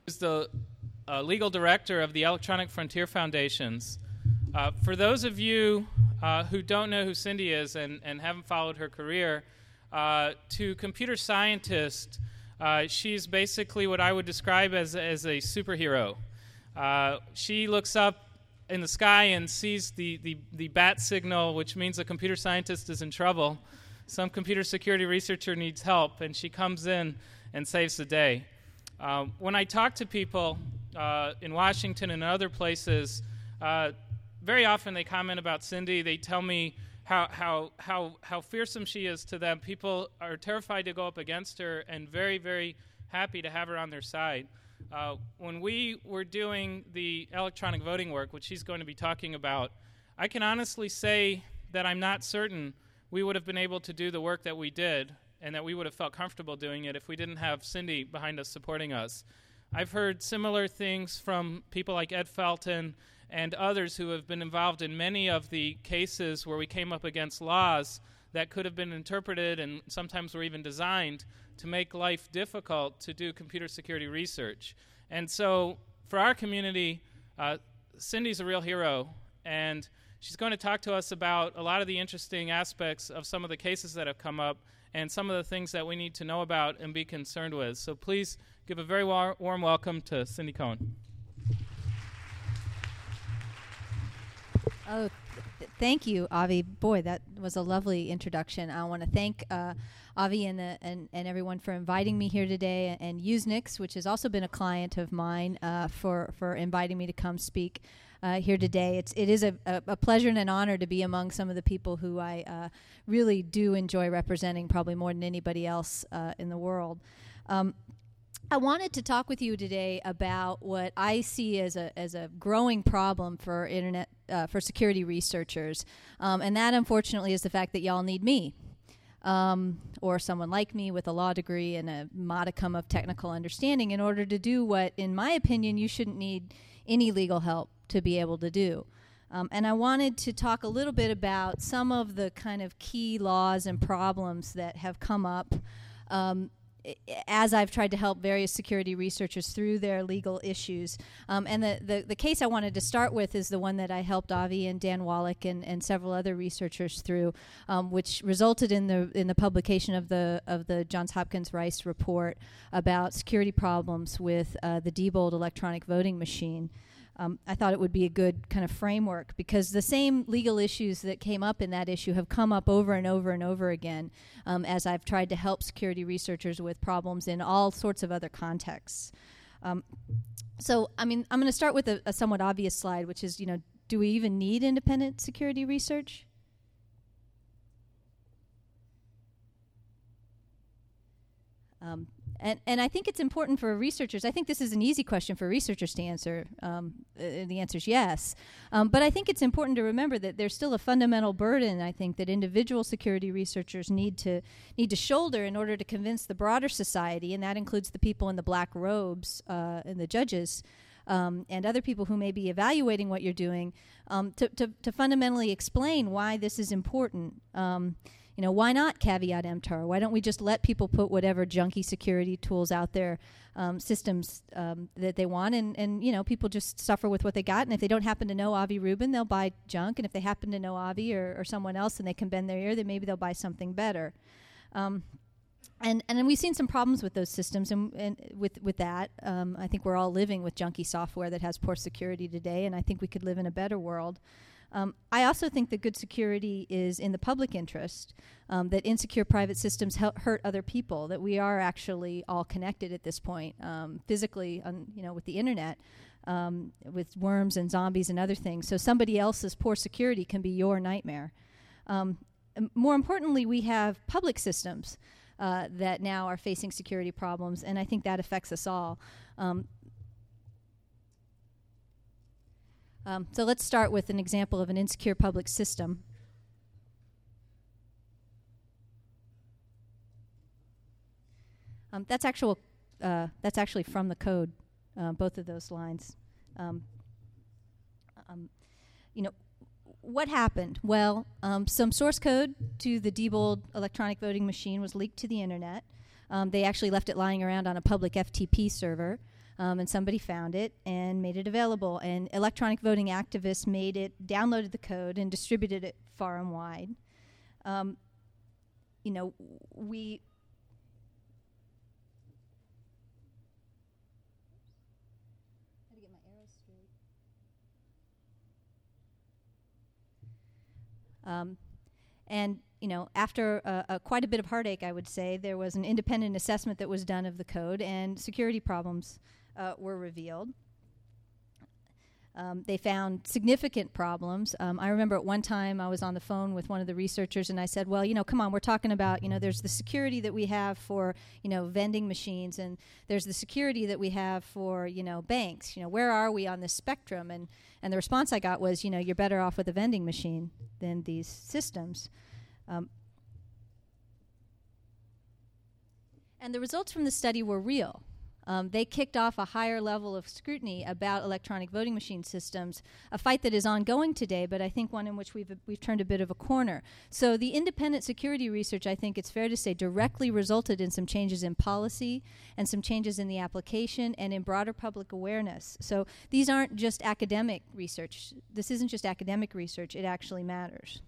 Is the legal director of the Electronic Frontier Foundations. For those of you who don't know who Cindy is and haven't followed her career, to computer scientists, she's basically what I would describe as a superhero. She looks up in the sky and sees the bat signal, which means a computer scientist is in trouble. Some computer security researcher needs help, and she comes in and saves the day. When I talk to people in Washington and other places, very often they comment about Cindy. They tell me how fearsome she is to them. People are terrified to go up against her and very, very happy to have her on their side. When we were doing the electronic voting work, which she's going to be talking about, I can honestly say that I'm not certain we would have been able to do the work that we did and that we would have felt comfortable doing it if we didn't have Cindy behind us supporting us. I've heard similar things from people like Ed Felton and others who have been involved in many of the cases where we came up against laws that could have been interpreted and sometimes were even designed to make life difficult to do computer security research. And so for our community, Cindy's a real hero, and she's going to talk to us about a lot of the interesting aspects of some of the cases that have come up and some of the things that we need to know about and be concerned with. So please give a very warm welcome to Cindy Cohen. Oh, thank you, Avi. Boy, that was a lovely introduction. I want to thank Avi and everyone for inviting me here today, and Usenix, which has also been a client of mine, for inviting me to come speak here today. It is a pleasure and an honor to be among some of the people who I really do enjoy representing, probably more than anybody else in the world. I wanted to talk with you today about what I see as a growing problem for internet for security researchers, and that unfortunately is the fact that y'all need me, or someone like me with a law degree and a modicum of technical understanding in order to do what, in my opinion, you shouldn't need any legal help to be able to do. And I wanted to talk a little bit about some of the kind of key laws and problems that have come up as I've tried to help various security researchers through their legal issues. And the case I wanted to start with is the one that I helped Avi and Dan Wallach and several other researchers through, which resulted in the publication of the Johns Hopkins Rice report about security problems with the Diebold electronic voting machine. I thought it would be a good kind of framework because the same legal issues that came up in that issue have come up over and over and over again as I've tried to help security researchers with problems in all sorts of other contexts. So, I mean, I'm going to start with a somewhat obvious slide, which is, do we even need independent security research? And I think it's important for researchers. I think this is an easy question for researchers to answer. The answer is yes. But I think it's important to remember that there's still a fundamental burden, I think, that individual security researchers need to shoulder in order to convince the broader society, and that includes the people in the black robes and the judges and other people who may be evaluating what you're doing, to fundamentally explain why this is important. Why not caveat emptor? Why don't we just let people put whatever junky security tools out there, systems that they want, and people just suffer with what they got. And if they don't happen to know Avi Rubin, they'll buy junk. And if they happen to know Avi or someone else and they can bend their ear, then maybe they'll buy something better. And then we've seen some problems with those systems, and with that. I think we're all living with junky software that has poor security today, and I think we could live in a better world. I also think that good security is in the public interest, that insecure private systems hurt other people, that we are actually all connected at this point, physically, with the internet, with worms and zombies and other things. So somebody else's poor security can be your nightmare. More importantly, we have public systems that now are facing security problems, and I think that affects us all. So let's start with an example of an insecure public system. That's actually from the code, both of those lines. What happened? Well, some source code to the Diebold electronic voting machine was leaked to the internet. They actually left it lying around on a public FTP server. And somebody found it and made it available. And electronic voting activists downloaded the code and distributed it far and wide. You know, we... How to get my arrows straight. And you know, after quite a bit of heartache, I would say, there was an independent assessment that was done of the code, and security problems were revealed. They found significant problems. I remember at one time I was on the phone with one of the researchers, and I said, well, you know, come on, we're talking about, you know, there's the security that we have for, you know, vending machines, and there's the security that we have for, you know, banks. You know, where are we on this spectrum? And the response I got was, you know, you're better off with a vending machine than these systems. And the results from the study were real. They kicked off a higher level of scrutiny about electronic voting machine systems, a fight that is ongoing today, but I think one in which we've turned a bit of a corner. So the independent security research, I think it's fair to say, directly resulted in some changes in policy and some changes in the application and in broader public awareness. So these aren't just academic research. This isn't just academic research. It actually matters.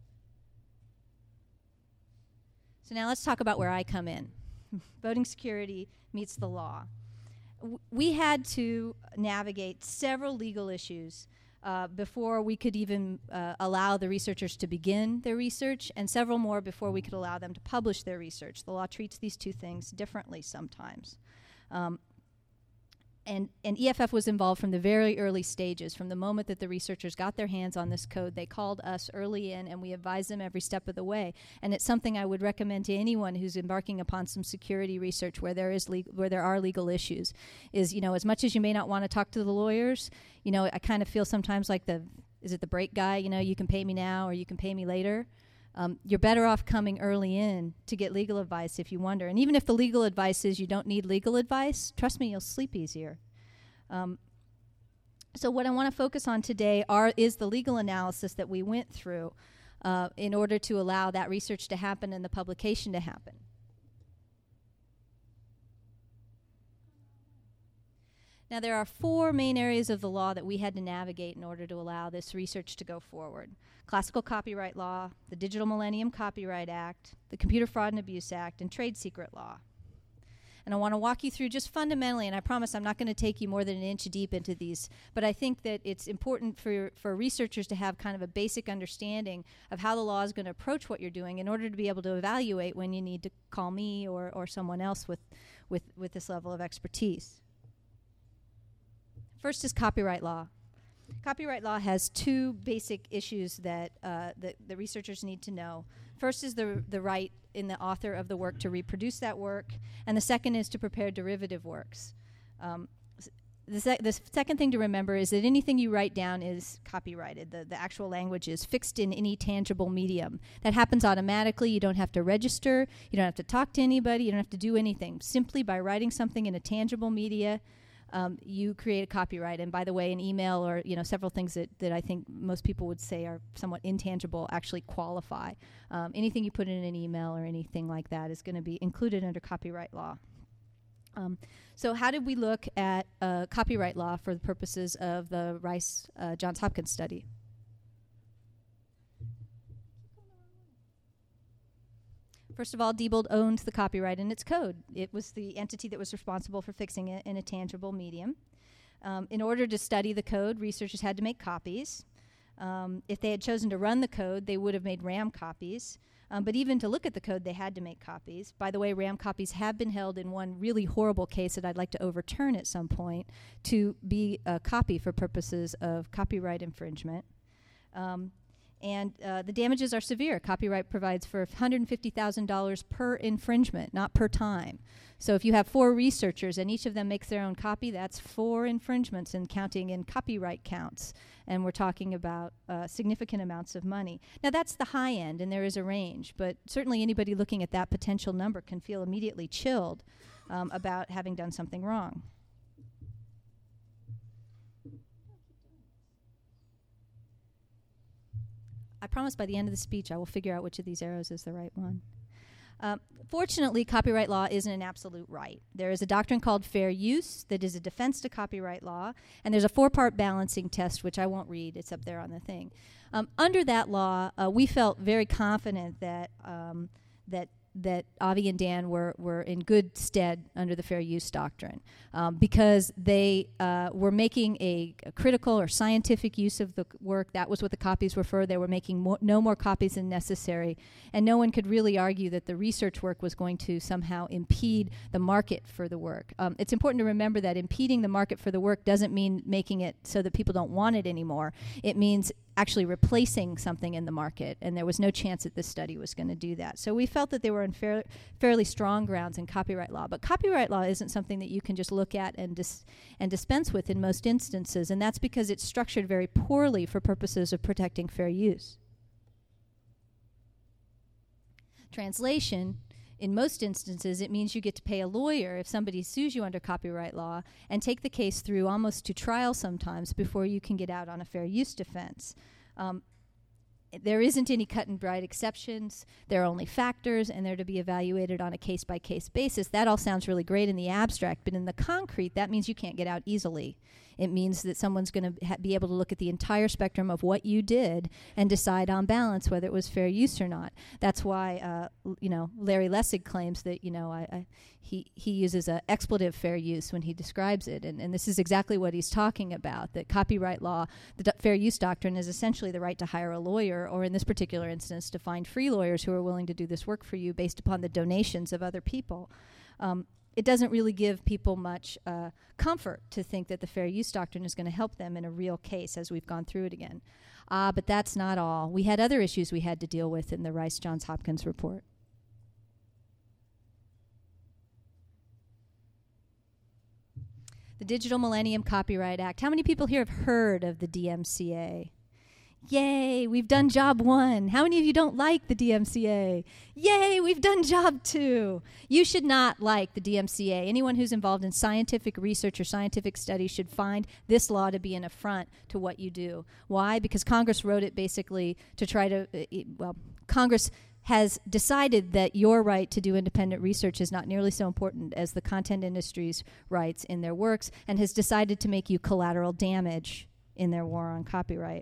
So now let's talk about where I come in. Voting security meets the law. We had to navigate several legal issues before we could even allow the researchers to begin their research, and several more before we could allow them to publish their research. The law treats these two things differently sometimes. And EFF was involved from the very early stages. From the moment that the researchers got their hands on this code, they called us early in, and we advised them every step of the way. And it's something I would recommend to anyone who's embarking upon some security research where there are legal issues. Is, you know, as much as you may not want to talk to the lawyers, you know, I kind of feel sometimes like is it the break guy? You know, you can pay me now or you can pay me later. You're better off coming early in to get legal advice if you wonder. And even if the legal advice is you don't need legal advice, trust me, you'll sleep easier. So what I want to focus on today is the legal analysis that we went through in order to allow that research to happen and the publication to happen. Now, there are 4 main areas of the law that we had to navigate in order to allow this research to go forward. Classical copyright law, the Digital Millennium Copyright Act, the Computer Fraud and Abuse Act, and trade secret law. And I want to walk you through just fundamentally, and I promise I'm not going to take you more than an inch deep into these, but I think that it's important for researchers to have kind of a basic understanding of how the law is going to approach what you're doing in order to be able to evaluate when you need to call me or someone else with this level of expertise. First is copyright law. Copyright law has 2 basic issues that the researchers need to know. First is the right in the author of the work to reproduce that work, and the second is to prepare derivative works. The second thing to remember is that anything you write down is copyrighted. The actual language is fixed in any tangible medium. That happens automatically. You don't have to register. You don't have to talk to anybody. You don't have to do anything. Simply by writing something in a tangible media, you create a copyright. And by the way, an email or several things that I think most people would say are somewhat intangible actually qualify. Anything you put in an email or anything like that is going to be included under copyright law. So how did we look at copyright law for the purposes of the Rice Johns Hopkins study? First of all, Diebold owned the copyright in its code. It was the entity that was responsible for fixing it in a tangible medium. In order to study the code, researchers had to make copies. If they had chosen to run the code, they would have made RAM copies. But even to look at the code, they had to make copies. By the way, RAM copies have been held in one really horrible case that I'd like to overturn at some point to be a copy for purposes of copyright infringement. And the damages are severe. Copyright provides for $150,000 per infringement, not per time. So if you have 4 researchers and each of them makes their own copy, that's 4 infringements and counting in copyright counts. And we're talking about significant amounts of money. Now that's the high end, and there is a range. But certainly anybody looking at that potential number can feel immediately chilled about having done something wrong. I promise by the end of the speech I will figure out which of these arrows is the right one. Fortunately, copyright law isn't an absolute right. There is a doctrine called fair use that is a defense to copyright law, and there's a 4-part balancing test, which I won't read. It's up there on the thing. Under that law, we felt very confident that that Avi and Dan were in good stead under the fair use doctrine because they were making a critical or scientific use of the work. That was what the copies were for. They were making no more copies than necessary, and no one could really argue that the research work was going to somehow impede the market for the work. It's important to remember that impeding the market for the work doesn't mean making it so that people don't want it anymore. It means actually replacing something in the market, and there was no chance that this study was going to do that. So we felt that they were on fairly strong grounds in copyright law. But copyright law isn't something that you can just look at and dispense with in most instances, and that's because it's structured very poorly for purposes of protecting fair use. Translation: in most instances, it means you get to pay a lawyer if somebody sues you under copyright law and take the case through almost to trial sometimes before you can get out on a fair use defense. There isn't any cut and dried exceptions. There are only factors, and they're to be evaluated on a case-by-case basis. That all sounds really great in the abstract, but in the concrete, that means you can't get out easily. It means that someone's going to be able to look at the entire spectrum of what you did and decide on balance whether it was fair use or not. That's why, Larry Lessig claims that, he uses an expletive fair use when he describes it, and this is exactly what he's talking about, that copyright law, the fair use doctrine, is essentially the right to hire a lawyer, or in this particular instance, to find free lawyers who are willing to do this work for you based upon the donations of other people. It doesn't really give people much comfort to think that the fair use doctrine is going to help them in a real case, as we've gone through it again. But that's not all. We had other issues we had to deal with in the Rice-Johns Hopkins report. The Digital Millennium Copyright Act. How many people here have heard of the DMCA? Yay, we've done job 1. How many of you don't like the DMCA? Yay, we've done job 2. You should not like the DMCA. Anyone who's involved in scientific research or scientific studies should find this law to be an affront to what you do. Why? Because Congress wrote it basically to try to, Congress has decided that your right to do independent research is not nearly so important as the content industry's rights in their works, and has decided to make you collateral damage in their war on copyright.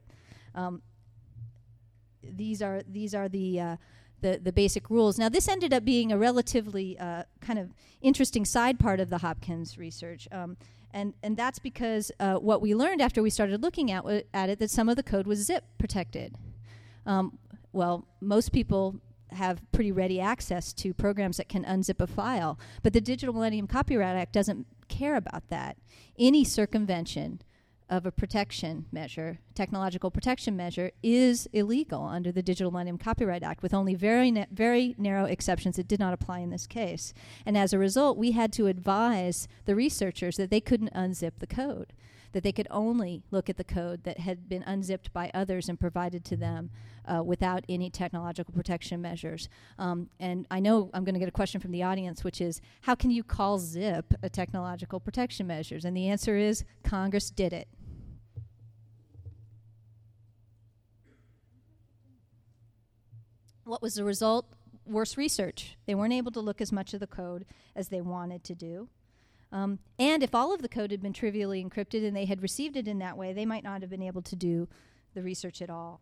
These are the basic rules. Now, this ended up being a relatively kind of interesting side part of the Hopkins research, and that's because what we learned after we started looking at it, that some of the code was zip protected. Well, most people have pretty ready access to programs that can unzip a file, but the Digital Millennium Copyright Act doesn't care about that. Any circumvention of a protection measure, technological protection measure, is illegal under the Digital Millennium Copyright Act, with only very narrow exceptions that did not apply in this case. And as a result, we had to advise the researchers that they couldn't unzip the code, that they could only look at the code that had been unzipped by others and provided to them without any technological protection measures. And I know I'm going to get a question from the audience, which is, how can you call zip a technological protection measures? And the answer is, Congress did it. What was the result? Worse research. They weren't able to look as much of the code as they wanted to do. And if all of the code had been trivially encrypted and they had received it in that way, they might not have been able to do the research at all.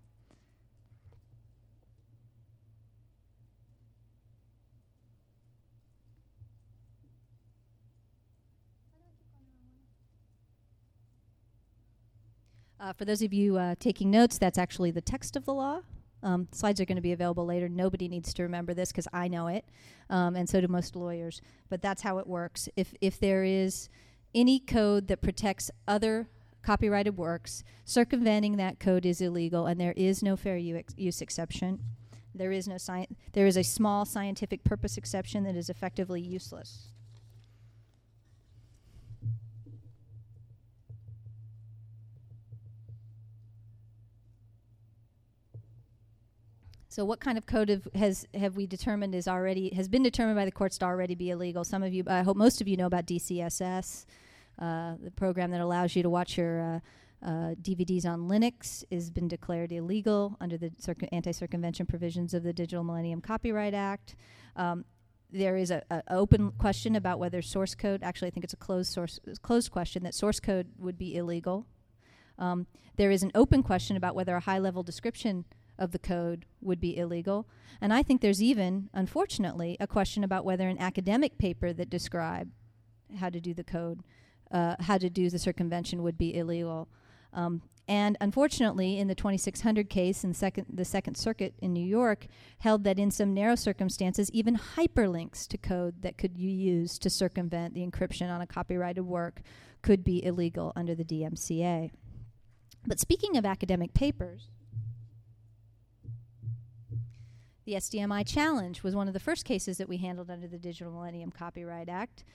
For those of you taking notes, that's actually the text of the law. Slides are going to be available later. Nobody needs to remember this because I know it, and so do most lawyers. But that's how it works. If there is any code that protects other copyrighted works, circumventing that code is illegal, and there is no fair use exception. There is a small scientific purpose exception that is effectively useless. So what kind of code have we determined has been determined by the courts to already be illegal? Some of you, I hope most of you know about DCSS, the program that allows you to watch your DVDs on Linux has been declared illegal under the anti-circumvention provisions of the Digital Millennium Copyright Act. There is an open question about whether source code, actually I think it's a closed question, that source code would be illegal. There is an open question about whether a high-level description of the code would be illegal. And I think there's even, unfortunately, a question about whether an academic paper that described how to do the code, how to do the circumvention would be illegal. And unfortunately, in the 2600 case, in the Second Circuit in New York, held that in some narrow circumstances, even hyperlinks to code that could be used to circumvent the encryption on a copyrighted work could be illegal under the DMCA. But speaking of academic papers, the SDMI Challenge was one of the first cases that we handled under the Digital Millennium Copyright Act.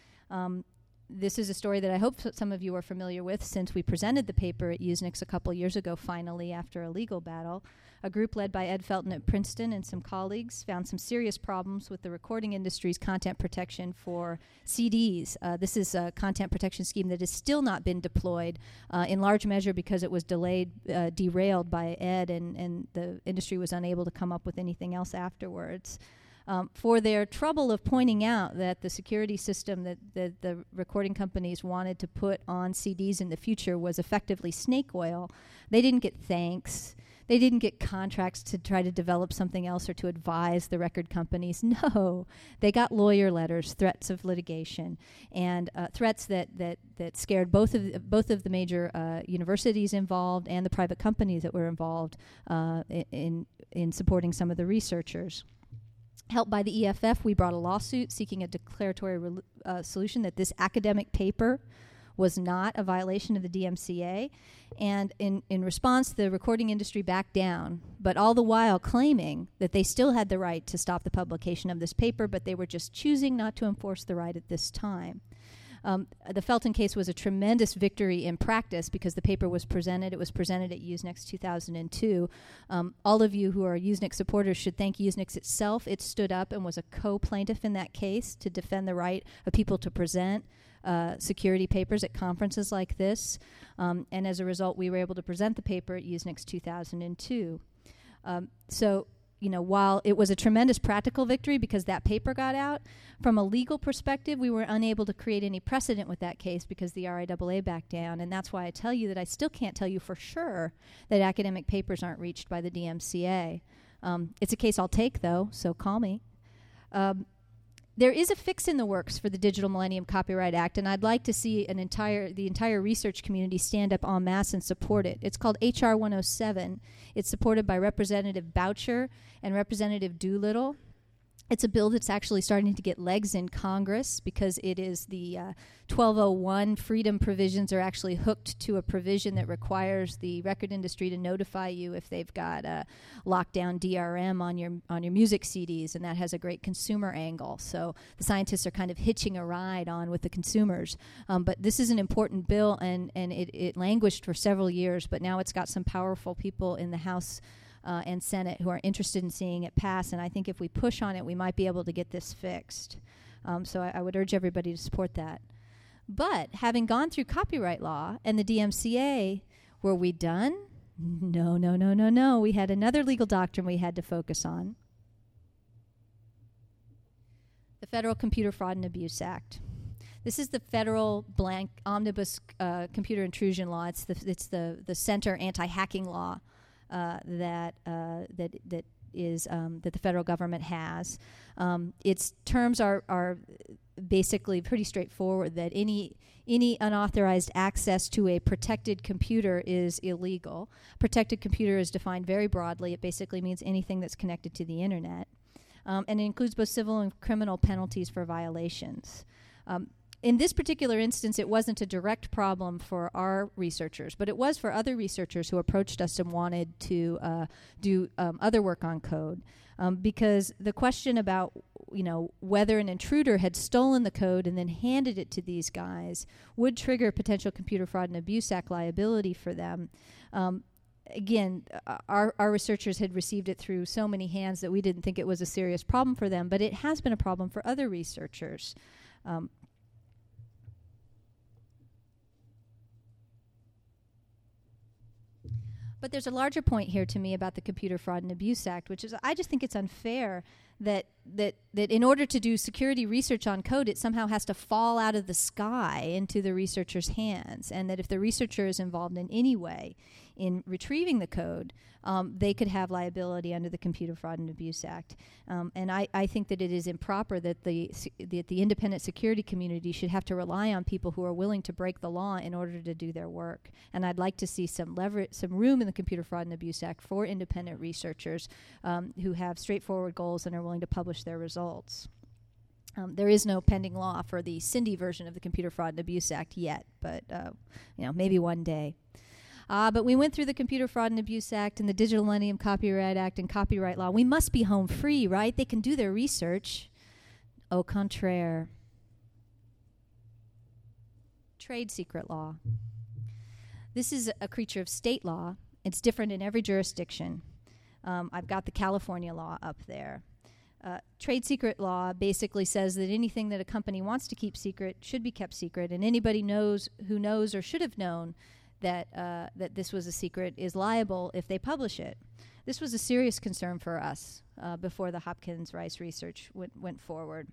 This is a story that I hope some of you are familiar with, since we presented the paper at Usenix a couple years ago, finally, after a legal battle. A group led by Ed Felton at Princeton and some colleagues found some serious problems with the recording industry's content protection for CDs. This is a content protection scheme that has still not been deployed, in large measure because it was derailed by Ed, and the industry was unable to come up with anything else afterwards. For their trouble of pointing out that the security system that the recording companies wanted to put on CDs in the future was effectively snake oil, they didn't get thanks. They didn't get contracts to try to develop something else or to advise the record companies. No, they got lawyer letters, threats of litigation, and threats that scared both of the major universities involved and the private companies that were involved in supporting some of the researchers. Helped by the EFF, we brought a lawsuit seeking a declaratory solution that this academic paper was not a violation of the DMCA. And in response, the recording industry backed down, but all the while claiming that they still had the right to stop the publication of this paper, but they were just choosing not to enforce the right at this time. The Felton case was a tremendous victory in practice because the paper was presented. It was presented at Usenix 2002. All of you who are Usenix supporters should thank Usenix itself. It stood up and was a co-plaintiff in that case to defend the right of people to present security papers at conferences like this. And as a result, we were able to present the paper at Usenix 2002. So, you know, while it was a tremendous practical victory because that paper got out, from a legal perspective, we were unable to create any precedent with that case because the RIAA backed down. And that's why I tell you that I still can't tell you for sure that academic papers aren't reached by the DMCA. It's a case I'll take, though, so call me. There is a fix in the works for the Digital Millennium Copyright Act, and I'd like to see the entire research community stand up en masse and support it. It's called H.R. 107. It's supported by Representative Boucher and Representative Doolittle. It's a bill that's actually starting to get legs in Congress because it is the 1201 freedom provisions are actually hooked to a provision that requires the record industry to notify you if they've got a lockdown DRM on your music CDs, and that has a great consumer angle. So the scientists are kind of hitching a ride on with the consumers. But this is an important bill, and it languished for several years, but now it's got some powerful people in the House and Senate who are interested in seeing it pass, and I think if we push on it, we might be able to get this fixed. So I would urge everybody to support that. But having gone through copyright law and the DMCA, were we done? No. We had another legal doctrine we had to focus on. The Federal Computer Fraud and Abuse Act. This is the federal blank omnibus computer intrusion law. It's the center anti-hacking law that the federal government has. Its terms are basically pretty straightforward, that any unauthorized access to a protected computer is illegal. Protected computer is defined very broadly. It basically means anything that's connected to the internet. And it includes both civil and criminal penalties for violations. In this particular instance, it wasn't a direct problem for our researchers, but it was for other researchers who approached us and wanted to do other work on code. Because the question about, whether an intruder had stolen the code and then handed it to these guys would trigger potential Computer Fraud and Abuse Act liability for them. Again, our researchers had received it through so many hands that we didn't think it was a serious problem for them, but it has been a problem for other researchers. But there's a larger point here to me about the Computer Fraud and Abuse Act, which is I just think it's unfair that in order to do security research on code, it somehow has to fall out of the sky into the researcher's hands, and that if the researcher is involved in any way in retrieving the code, they could have liability under the Computer Fraud and Abuse Act. And I think that it is improper that the independent security community should have to rely on people who are willing to break the law in order to do their work. And I'd like to see some room in the Computer Fraud and Abuse Act for independent researchers who have straightforward goals and are willing to publish their results. There is no pending law for the Cindy version of the Computer Fraud and Abuse Act yet, but maybe one day. But we went through the Computer Fraud and Abuse Act and the Digital Millennium Copyright Act and copyright law. We must be home free, right? They can do their research. Au contraire. Trade secret law. This is a creature of state law. It's different in every jurisdiction. I've got the California law up there. Trade secret law basically says that anything that a company wants to keep secret should be kept secret, and anybody who knows or should have known that this was a secret is liable if they publish it. This was a serious concern for us before the Hopkins Rice research went forward,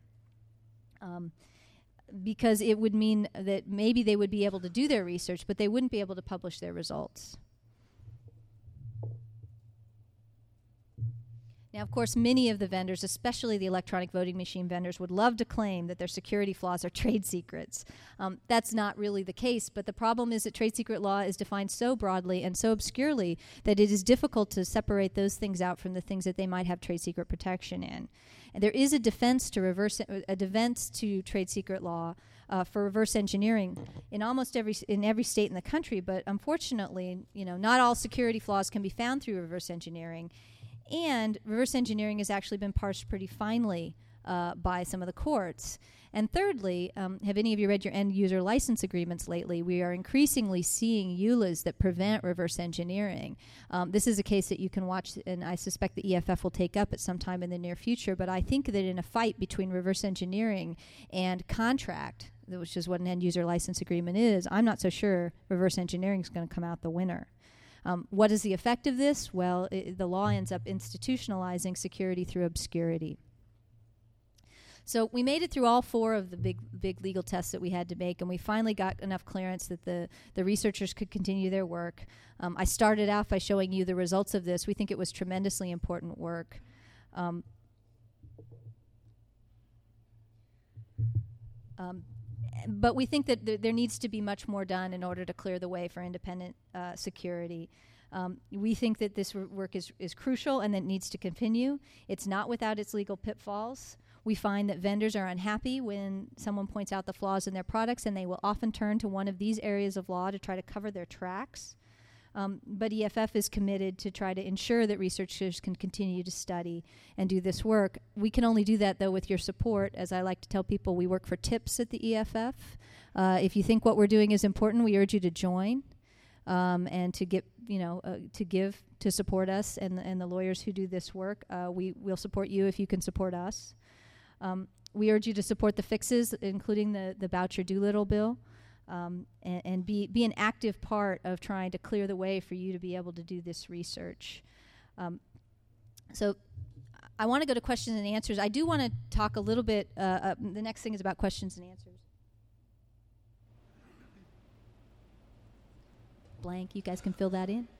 because it would mean that maybe they would be able to do their research, but they wouldn't be able to publish their results. Now, of course, many of the vendors, especially the electronic voting machine vendors, would love to claim that their security flaws are trade secrets. That's not really the case, but the problem is that trade secret law is defined so broadly and so obscurely that it is difficult to separate those things out from the things that they might have trade secret protection in. And there is a defense to trade secret law for reverse engineering in almost every state in the country, but unfortunately, not all security flaws can be found through reverse engineering. And reverse engineering has actually been parsed pretty finely by some of the courts. And thirdly, have any of you read your end user license agreements lately? We are increasingly seeing EULAs that prevent reverse engineering. This is a case that you can watch, and I suspect the EFF will take up at some time in the near future. But I think that in a fight between reverse engineering and contract, which is what an end user license agreement is, I'm not so sure reverse engineering is going to come out the winner. What is the effect of this? Well, the law ends up institutionalizing security through obscurity. So we made it through all four of the big legal tests that we had to make, and we finally got enough clearance that the researchers could continue their work. I started out by showing you the results of this. We think it was tremendously important work. But we think that there needs to be much more done in order to clear the way for independent security. We think that this work is crucial and that it needs to continue. It's not without its legal pitfalls. We find that vendors are unhappy when someone points out the flaws in their products, and they will often turn to one of these areas of law to try to cover their tracks. But EFF is committed to try to ensure that researchers can continue to study and do this work. We can only do that, though, with your support. As I like to tell people, we work for tips at the EFF. If you think what we're doing is important, we urge you to join and to get, to support us and the lawyers who do this work. We will support you if you can support us. We urge you to support the fixes, including the Boucher Doolittle bill. And be an active part of trying to clear the way for you to be able to do this research. So I want to go to questions and answers. I do want to talk a little bit, the next thing is about questions and answers. Blank, you guys can fill that in.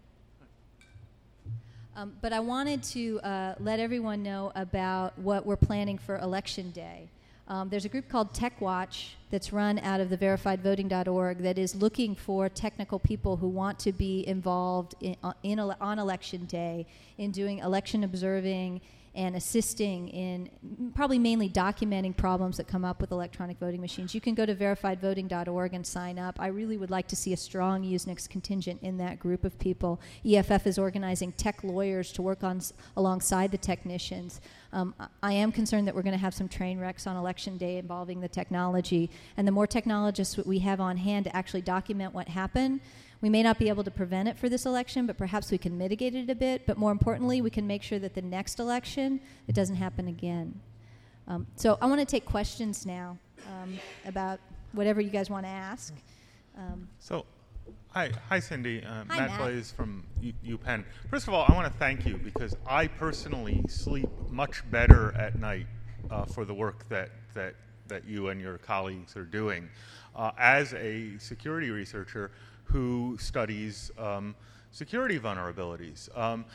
But I wanted to let everyone know about what we're planning for Election Day. There's a group called TechWatch that's run out of the verifiedvoting.org that is looking for technical people who want to be involved on Election Day in doing election observing and assisting in probably mainly documenting problems that come up with electronic voting machines. You can go to verifiedvoting.org and sign up. I really would like to see a strong Usenix contingent in that group of people. EFF is organizing tech lawyers to work alongside the technicians. I am concerned that we're going to have some train wrecks on Election Day involving the technology, and the more technologists we have on hand to actually document what happened, we may not be able to prevent it for this election, but perhaps we can mitigate it a bit. But more importantly, we can make sure that the next election, it doesn't happen again. So I want to take questions now about whatever you guys want to ask. So Hi, Cindy. Hi, Matt Blaze from UPenn. First of all, I want to thank you because I personally sleep much better at night for the work that you and your colleagues are doing. As a security researcher who studies security vulnerabilities,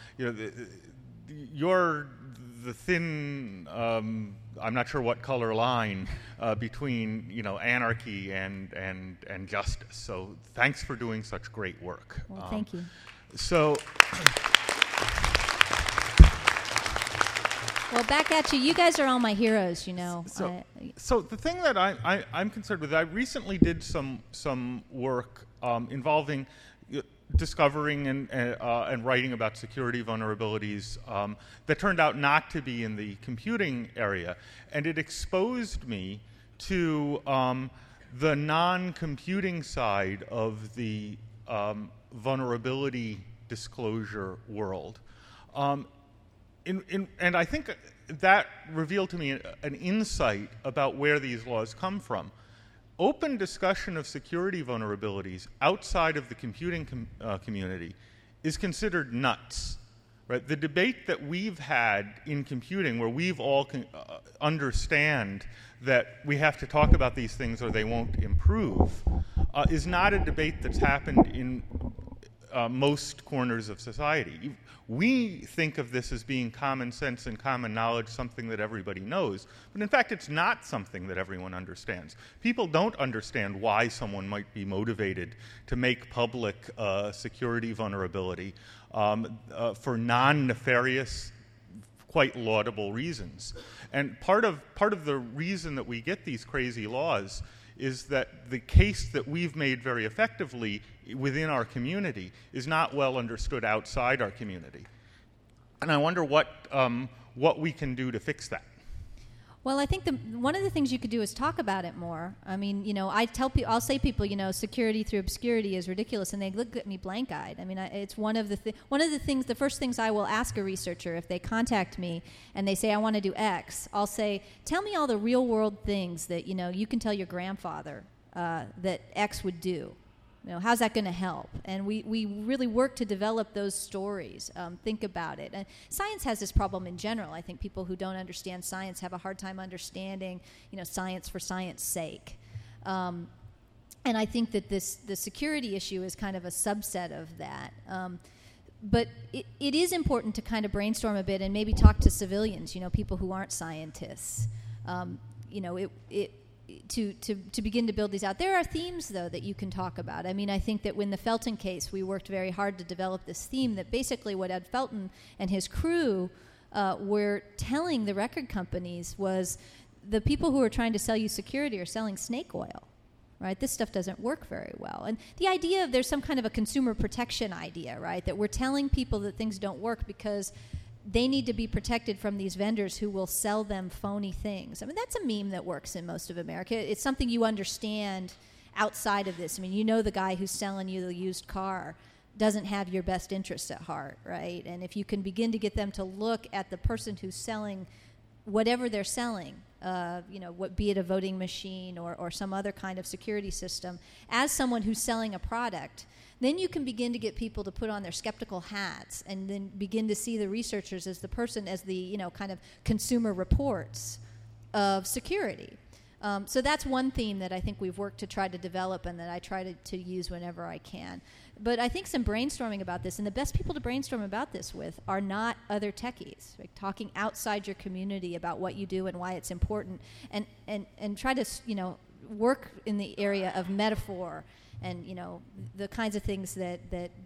you're the thin, I'm not sure what color line between anarchy and justice. So thanks for doing such great work. Well, thank you. So. Well, back at you. You guys are all my heroes, So the thing that I'm concerned with, I recently did some work involving discovering and writing about security vulnerabilities that turned out not to be in the computing area, and it exposed me to the non-computing side of the vulnerability disclosure world. And I think that revealed to me an insight about where these laws come from. Open discussion of security vulnerabilities outside of the computing community is considered nuts. Right? The debate that we've had in computing, where we've all understand that we have to talk about these things or they won't improve, is not a debate that's happened in most corners of society. We think of this as being common sense and common knowledge, something that everybody knows, but in fact it's not something that everyone understands. People don't understand why someone might be motivated to make public security vulnerability for non-nefarious, quite laudable reasons. And part of the reason that we get these crazy laws is that the case that we've made very effectively within our community is not well understood outside our community. And I wonder what we can do to fix that. Well, I think one of the things you could do is talk about it more. I mean, I'll say people, security through obscurity is ridiculous, and they look at me blank-eyed. I mean, it's one of the things. The first things I will ask a researcher if they contact me and they say I want to do X, I'll say, tell me all the real-world things that you can tell your grandfather that X would do. How's that going to help? And we really work to develop those stories, think about it. And science has this problem in general. I think people who don't understand science have a hard time understanding, science for science sake. And I think that the security issue is kind of a subset of that. But it is important to kind of brainstorm a bit and maybe talk to civilians, people who aren't scientists. To begin to build these out. There are themes, though, that you can talk about. I mean, I think that when the Felton case, we worked very hard to develop this theme that basically what Ed Felton and his crew were telling the record companies was the people who are trying to sell you security are selling snake oil, right? This stuff doesn't work very well. And the idea of there's some kind of a consumer protection idea, right, that we're telling people that things don't work because they need to be protected from these vendors who will sell them phony things. I mean, that's a meme that works in most of America. It's something you understand outside of this. I mean, the guy who's selling you the used car doesn't have your best interests at heart, right? And if you can begin to get them to look at the person who's selling whatever they're selling, be it a voting machine or some other kind of security system, as someone who's selling a product, then you can begin to get people to put on their skeptical hats and then begin to see the researchers as the person, as the, kind of consumer reports of security. So that's one theme that I think we've worked to try to develop and that I try to use whenever I can. But I think some brainstorming about this, and the best people to brainstorm about this with are not other techies, like talking outside your community about what you do and why it's important, and try to, work in the area of metaphor and the kinds of things that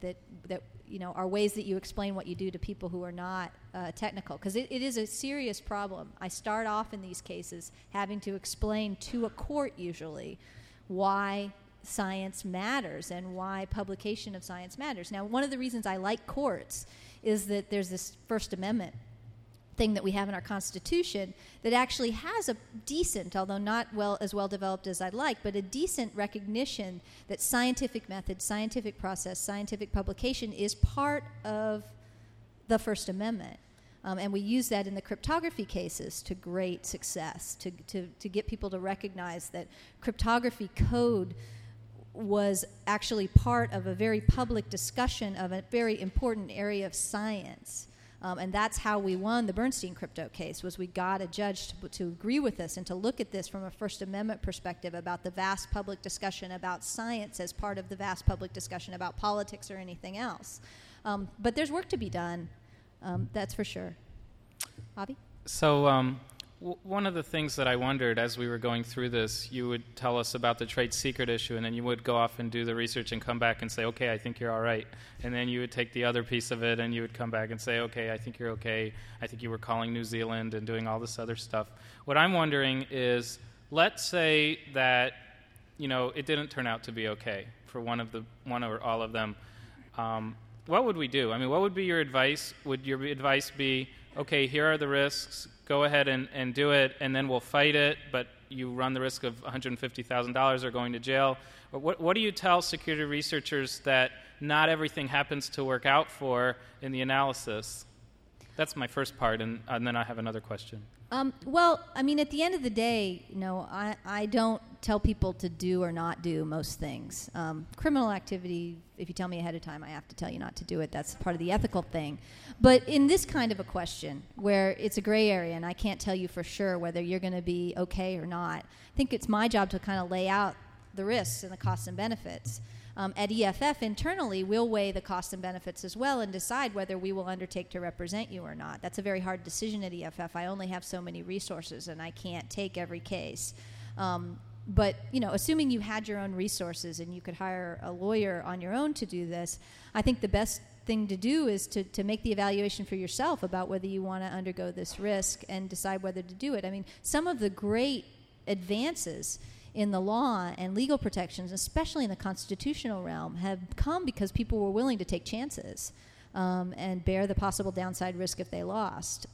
are ways that you explain what you do to people who are not technical, because it is a serious problem. I start off in these cases having to explain to a court usually why science matters and why publication of science matters. Now, one of the reasons I like courts is that there's this First Amendment thing that we have in our Constitution that actually has a decent, although not as well developed as I'd like, but a decent recognition that scientific method, scientific process, scientific publication is part of the First Amendment. And we use that in the cryptography cases to great success, to get people to recognize that cryptography code was actually part of a very public discussion of a very important area of science. And that's how we won the Bernstein crypto case, was we got a judge to agree with us and to look at this from a First Amendment perspective about the vast public discussion about science as part of the vast public discussion about politics or anything else. But there's work to be done, that's for sure. Avi? So one of the things that I wondered as we were going through this, you would tell us about the trade secret issue, and then you would go off and do the research and come back and say, okay, I think you're all right. And then you would take the other piece of it, and you would come back and say, okay, I think you're okay. I think you were calling New Zealand and doing all this other stuff. What I'm wondering is, let's say that, it didn't turn out to be okay for one or all of them. What would we do? I mean, what would be your advice? Would your advice be, okay, here are the risks, go ahead and do it, and then we'll fight it, but you run the risk of $150,000 or going to jail? What do you tell security researchers that not everything happens to work out for in the analysis? That's my first part, and then I have another question. Well, I mean, at the end of the day, I don't tell people to do or not do most things. Criminal activity, if you tell me ahead of time, I have to tell you not to do it. That's part of the ethical thing. But in this kind of a question, where it's a gray area and I can't tell you for sure whether you're going to be okay or not, I think it's my job to kind of lay out the risks and the costs and benefits. At EFF, internally, we'll weigh the costs and benefits as well and decide whether we will undertake to represent you or not. That's a very hard decision at EFF. I only have so many resources, and I can't take every case. But, assuming you had your own resources and you could hire a lawyer on your own to do this, I think the best thing to do is to make the evaluation for yourself about whether you want to undergo this risk and decide whether to do it. I mean, some of the great advances in the law and legal protections, especially in the constitutional realm, have come because people were willing to take chances and bear the possible downside risk if they lost.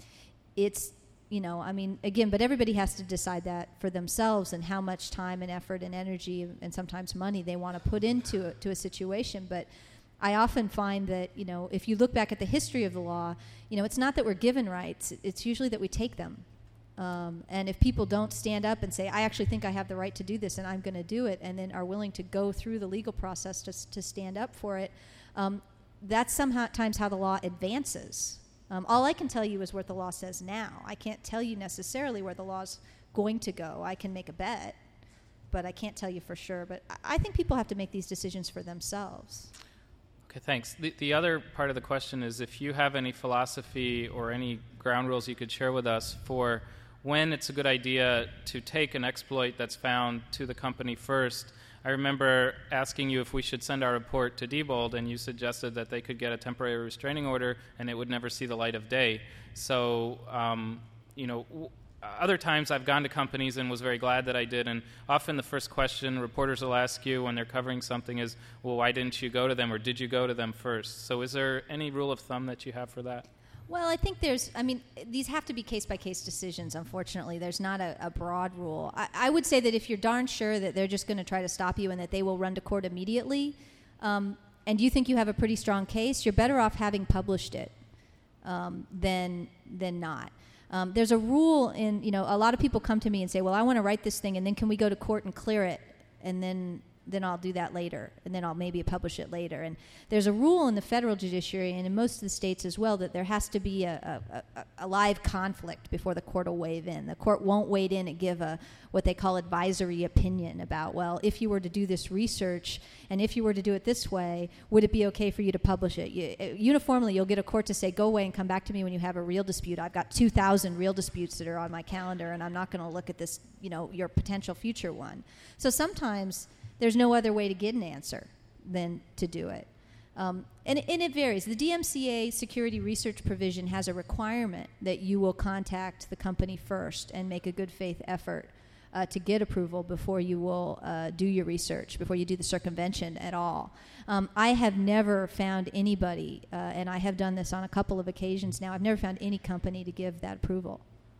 But everybody has to decide that for themselves and how much time and effort and energy and sometimes money they want to put into a situation. But I often find that, if you look back at the history of the law, it's not that we're given rights, it's usually that we take them. And if people don't stand up and say, I actually think I have the right to do this and I'm going to do it, and then are willing to go through the legal process to stand up for it, that's sometimes how the law advances. All I can tell you is what the law says now. I can't tell you necessarily where the law's going to go. I can make a bet, but I can't tell you for sure. But I think people have to make these decisions for themselves. Okay, thanks. The other part of the question is if you have any philosophy or any ground rules you could share with us for when it's a good idea to take an exploit that's found to the company first. I remember asking you if we should send our report to Diebold, and you suggested that they could get a temporary restraining order and it would never see the light of day. So, other times I've gone to companies and was very glad that I did, and often the first question reporters will ask you when they're covering something is, well, why didn't you go to them, or did you go to them first? So is there any rule of thumb that you have for that? Well, I think these have to be case-by-case decisions, unfortunately. There's not a broad rule. I would say that if you're darn sure that they're just going to try to stop you and that they will run to court immediately, and you think you have a pretty strong case, you're better off having published it than not. There's a rule a lot of people come to me and say, well, I want to write this thing, and then can we go to court and clear it, and then I'll do that later, and then I'll maybe publish it later. And there's a rule in the federal judiciary and in most of the states as well that there has to be a live conflict before the court will wade in. The court won't wade in and give what they call advisory opinion about, well, if you were to do this research and if you were to do it this way, would it be okay for you to publish it? Uniformly, you'll get a court to say, go away and come back to me when you have a real dispute. I've got 2,000 real disputes that are on my calendar, and I'm not going to look at this, your potential future one. So sometimes there's no other way to get an answer than to do it. And it varies. The DMCA security research provision has a requirement that you will contact the company first and make a good faith effort to get approval before you will do your research, before you do the circumvention at all. I have never found anybody, and I have done this on a couple of occasions now, I've never found any company to give that approval.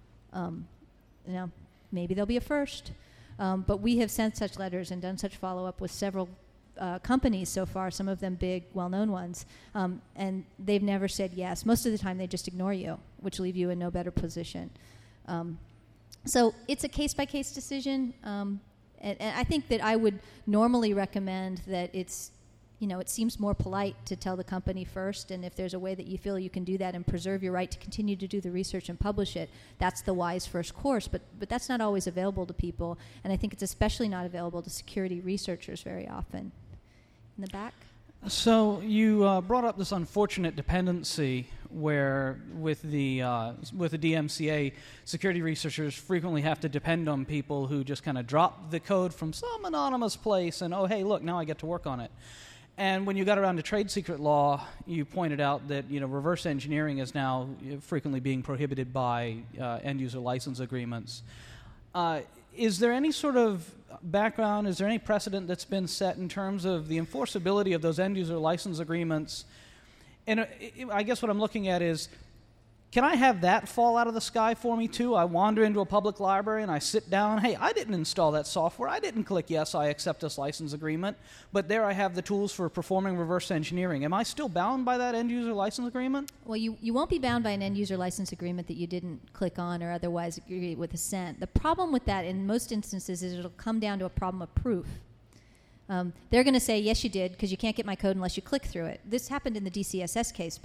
Maybe there'll be a first. But we have sent such letters and done such follow-up with several companies so far, some of them big, well-known ones, and they've never said yes. Most of the time they just ignore you, which leave you in no better position. So it's a case-by-case decision. And I think that I would normally recommend that it's, it seems more polite to tell the company first, and if there's a way that you feel you can do that and preserve your right to continue to do the research and publish it, that's the wise first course. But that's not always available to people, and I think it's especially not available to security researchers very often. In the back? So you brought up this unfortunate dependency where with the DMCA, security researchers frequently have to depend on people who just kind of drop the code from some anonymous place and, oh, hey, look, now I get to work on it. And when you got around to trade secret law, you pointed out that reverse engineering is now frequently being prohibited by end-user license agreements. Is there any sort of background, is there any precedent that's been set in terms of the enforceability of those end-user license agreements? And I guess what I'm looking at is, can I have that fall out of the sky for me too? I wander into a public library and I sit down, hey, I didn't install that software, I didn't click yes, I accept this license agreement, but there I have the tools for performing reverse engineering. Am I still bound by that end-user license agreement? Well, you won't be bound by an end-user license agreement that you didn't click on or otherwise agree with assent. The problem with that in most instances is it'll come down to a problem of proof. They're going to say, yes, you did, because you can't get my code unless you click through it. This happened in the DCSS case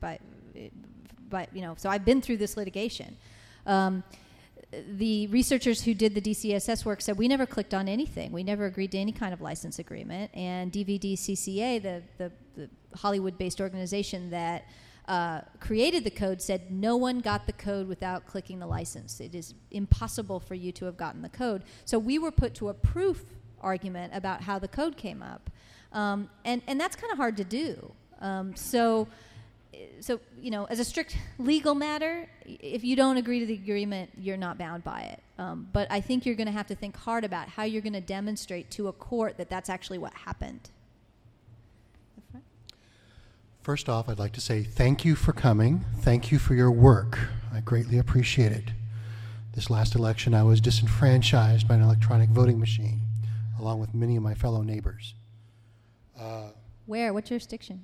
so I've been through this litigation. The researchers who did the DCSS work said, we never clicked on anything. We never agreed to any kind of license agreement. And DVD-CCA, the Hollywood-based organization that created the code, said no one got the code without clicking the license. It is impossible for you to have gotten the code. So we were put to a proof argument about how the code came up. And that's kind of hard to do. So, as a strict legal matter, if you don't agree to the agreement, you're not bound by it. But I think you're going to have to think hard about how you're going to demonstrate to a court that that's actually what happened. First off, I'd like to say thank you for coming. Thank you for your work. I greatly appreciate it. This last election, I was disenfranchised by an electronic voting machine, along with many of my fellow neighbors. Where? What jurisdiction?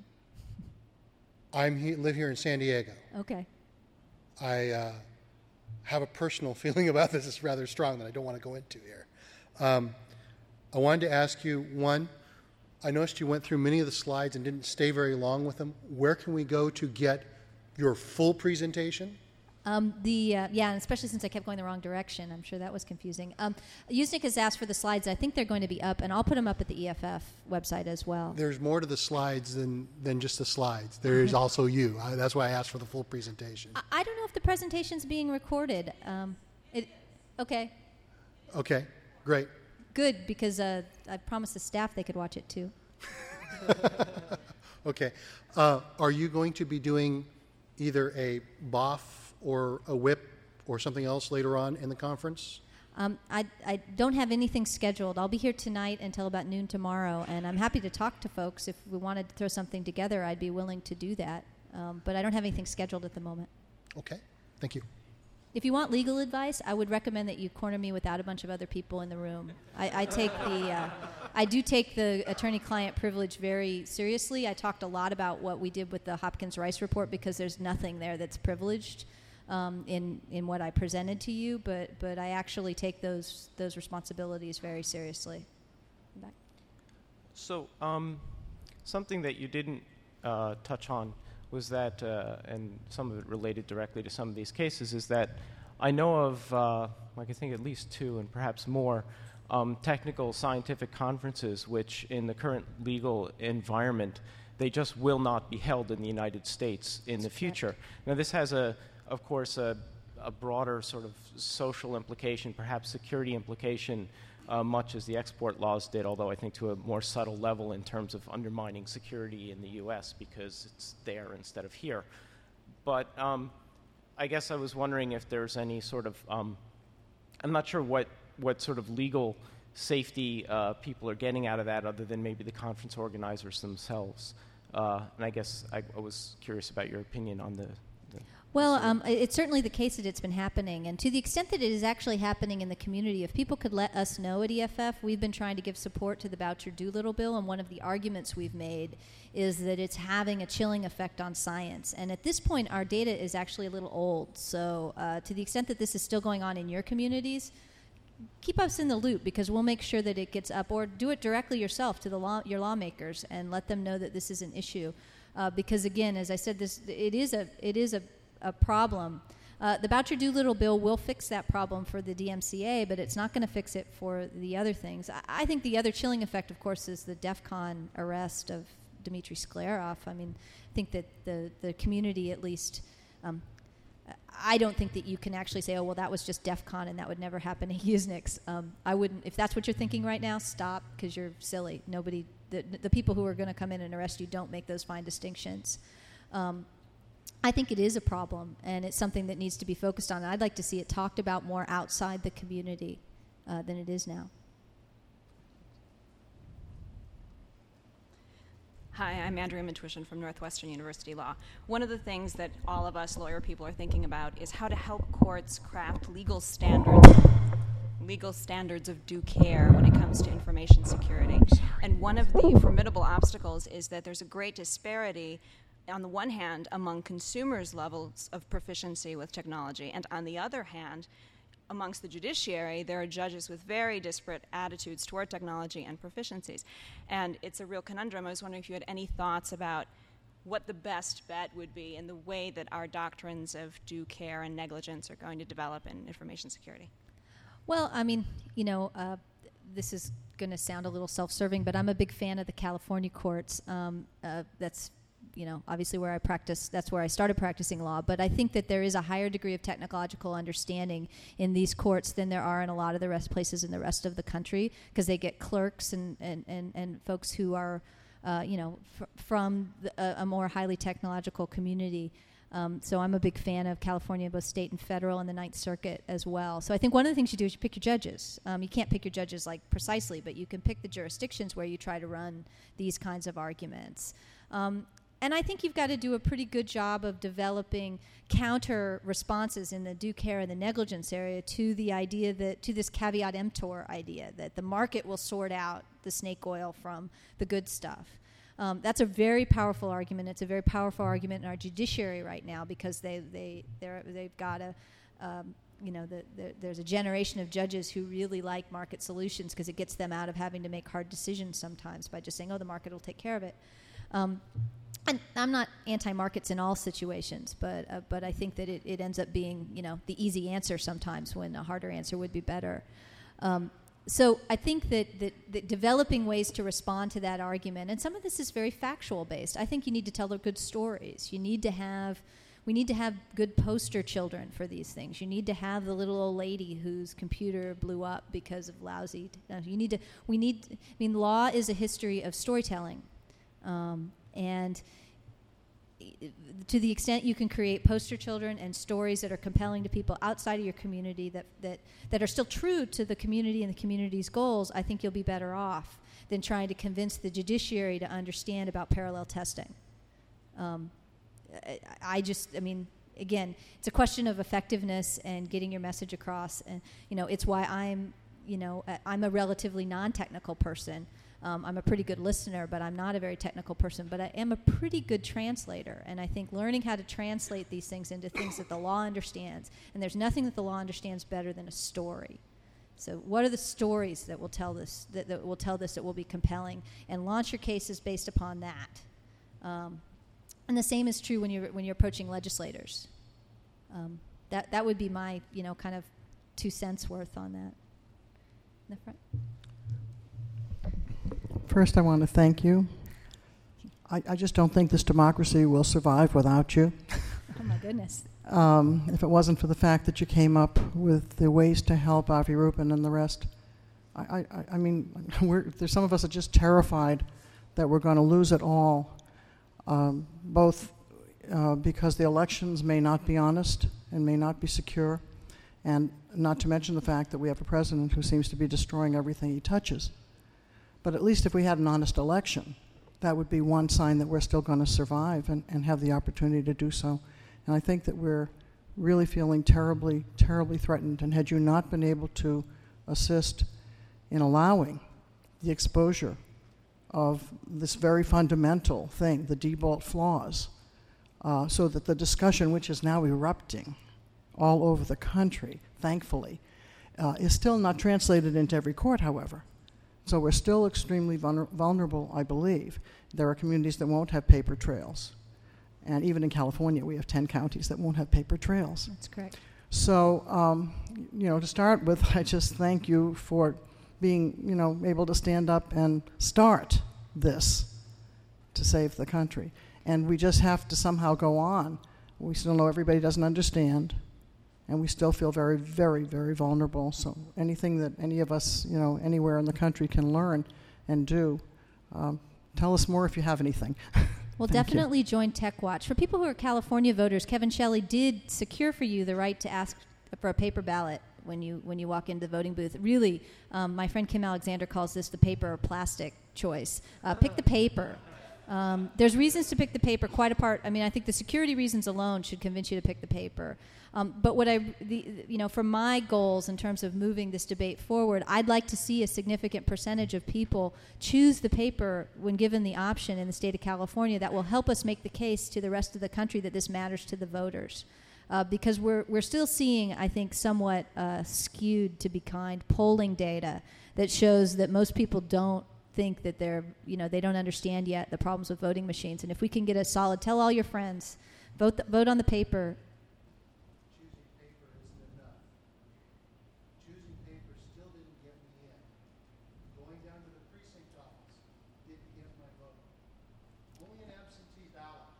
Live here in San Diego. Okay. I have a personal feeling about this. It's rather strong that I don't want to go into here. I wanted to ask you, one, I noticed you went through many of the slides and didn't stay very long with them. Where can we go to get your full presentation? And especially since I kept going the wrong direction, I'm sure that was confusing. Usenik has asked for the slides. I think they're going to be up, and I'll put them up at the EFF website as well. There's more to the slides than just the slides. There is also you. That's why I asked for the full presentation. I don't know if the presentation's being recorded. Okay. Okay, great. Good, because I promised the staff they could watch it too. Okay. Are you going to be doing either a BOF or a WIP or something else later on in the conference? I don't have anything scheduled. I'll be here tonight until about noon tomorrow, and I'm happy to talk to folks. If we wanted to throw something together, I'd be willing to do that. But I don't have anything scheduled at the moment. Okay, thank you. If you want legal advice, I would recommend that you corner me without a bunch of other people in the room. I do take the attorney-client privilege very seriously. I talked a lot about what we did with the Hopkins-Rice report because there's nothing there that's privileged in what I presented to you, but I actually take those responsibilities very seriously. So something that you didn't touch on was that, and some of it related directly to some of these cases, is that I know of, I think at least 2 and perhaps more, technical scientific conferences which in the current legal environment, they just will not be held in the United States in the future. Now this has, of course, a broader sort of social implication, perhaps security implication, much as the export laws did, although I think to a more subtle level in terms of undermining security in the U.S. because it's there instead of here. But I guess I was wondering if there's any sort of, I'm not sure what sort of legal safety people are getting out of that other than maybe the conference organizers themselves. And I guess I was curious about your opinion on the Well, it's certainly the case that it's been happening. And to the extent that it is actually happening in the community, if people could let us know at EFF, we've been trying to give support to the Boucher-Doolittle bill, and one of the arguments we've made is that it's having a chilling effect on science. And at this point, our data is actually a little old. So to the extent that this is still going on in your communities, keep us in the loop, because we'll make sure that it gets up, or do it directly yourself to your lawmakers and let them know that this is an issue. Because again, as I said, it is a problem. The Boucher-Doolittle bill will fix that problem for the DMCA, but it's not going to fix it for the other things. I think the other chilling effect, of course, is the DEF CON arrest of Dmitry Sklarov. I mean, I think that the community, at least, I don't think that you can actually say, oh, well, that was just DEF CON and that would never happen to Usenix. I wouldn't, if that's what you're thinking right now, stop, because you're silly. Nobody, the people who are going to come in and arrest you don't make those fine distinctions. I think it is a problem, and it's something that needs to be focused on. I'd like to see it talked about more outside the community than it is now. Hi, I'm Andrea Matuition from Northwestern University Law. One of the things that all of us lawyer people are thinking about is how to help courts craft legal standards of due care when it comes to information security. And one of the formidable obstacles is that there's a great disparity, on the one hand, among consumers' levels of proficiency with technology, and on the other hand, amongst the judiciary, there are judges with very disparate attitudes toward technology and proficiencies. And it's a real conundrum. I was wondering if you had any thoughts about what the best bet would be in the way that our doctrines of due care and negligence are going to develop in information security. Well, I mean, this is going to sound a little self-serving, but I'm a big fan of the California courts. That's obviously where I practice, that's where I started practicing law, but I think that there is a higher degree of technological understanding in these courts than there are in a lot of the places in the rest of the country, because they get clerks and folks who are, from a more highly technological community. So I'm a big fan of California, both state and federal, and the Ninth Circuit as well. So I think one of the things you do is you pick your judges. You can't pick your judges like precisely, but you can pick the jurisdictions where you try to run these kinds of arguments. And I think you've got to do a pretty good job of developing counter responses in the due care and the negligence area to the idea to this caveat emptor idea that the market will sort out the snake oil from the good stuff. That's a very powerful argument. It's a very powerful argument in our judiciary right now, because they've got there's a generation of judges who really like market solutions because it gets them out of having to make hard decisions sometimes by just saying, oh, the market will take care of it. And I'm not anti-markets in all situations, but I think that it ends up being, the easy answer sometimes when a harder answer would be better. So I think that developing ways to respond to that argument, and some of this is very factual based. I think you need to tell the good stories. We need to have good poster children for these things. You need to have the little old lady whose computer blew up because of lousy. Law is a history of storytelling. And to the extent you can create poster children and stories that are compelling to people outside of your community that are still true to the community and the community's goals, I think you'll be better off than trying to convince the judiciary to understand about parallel testing. Again, it's a question of effectiveness and getting your message across. And, it's why I'm a relatively non-technical person. I'm a pretty good listener, but I'm not a very technical person. But I am a pretty good translator, and I think learning how to translate these things into things that the law understands, and there's nothing that the law understands better than a story. So what are the stories that will tell this, that will be compelling, and launch your cases based upon that. And the same is true when you're approaching legislators. That would be my, kind of 2 cents worth on that. In the front. First, I want to thank you. I just don't think this democracy will survive without you. Oh, my goodness. If it wasn't for the fact that you came up with the ways to help Avi Rubin and the rest, there's some of us are just terrified that we're going to lose it all, both because the elections may not be honest and may not be secure, and not to mention the fact that we have a president who seems to be destroying everything he touches. But at least if we had an honest election, that would be one sign that we're still going to survive and have the opportunity to do so. And I think that we're really feeling terribly, terribly threatened. And had you not been able to assist in allowing the exposure of this very fundamental thing, the default flaws, so that the discussion, which is now erupting all over the country, thankfully, is still not translated into every court, however. So we're still extremely vulnerable, I believe. There are communities that won't have paper trails. And even in California, we have 10 counties that won't have paper trails. That's correct. So, to start with, I just thank you for being, able to stand up and start this to save the country. And we just have to somehow go on. We still know everybody doesn't understand, and we still feel very, very, very vulnerable. So anything that any of us, anywhere in the country can learn and do, tell us more if you have anything. Well, definitely join TechWatch. For people who are California voters, Kevin Shelley did secure for you the right to ask for a paper ballot when you walk into the voting booth. Really, my friend Kim Alexander calls this the paper or plastic choice. Pick the paper. There's reasons to pick the paper quite apart. I mean, I think the security reasons alone should convince you to pick the paper. But what for my goals in terms of moving this debate forward, I'd like to see a significant percentage of people choose the paper when given the option in the state of California. That will help us make the case to the rest of the country that this matters to the voters. Because we're still seeing, I think, somewhat skewed, to be kind, polling data that shows that most people don't think that they don't understand yet the problems with voting machines. And if we can get a solid, tell all your friends, vote on the paper. Choosing paper isn't enough. Choosing paper still didn't get me in. Going down to the precinct office didn't get my vote. Only an absentee ballot.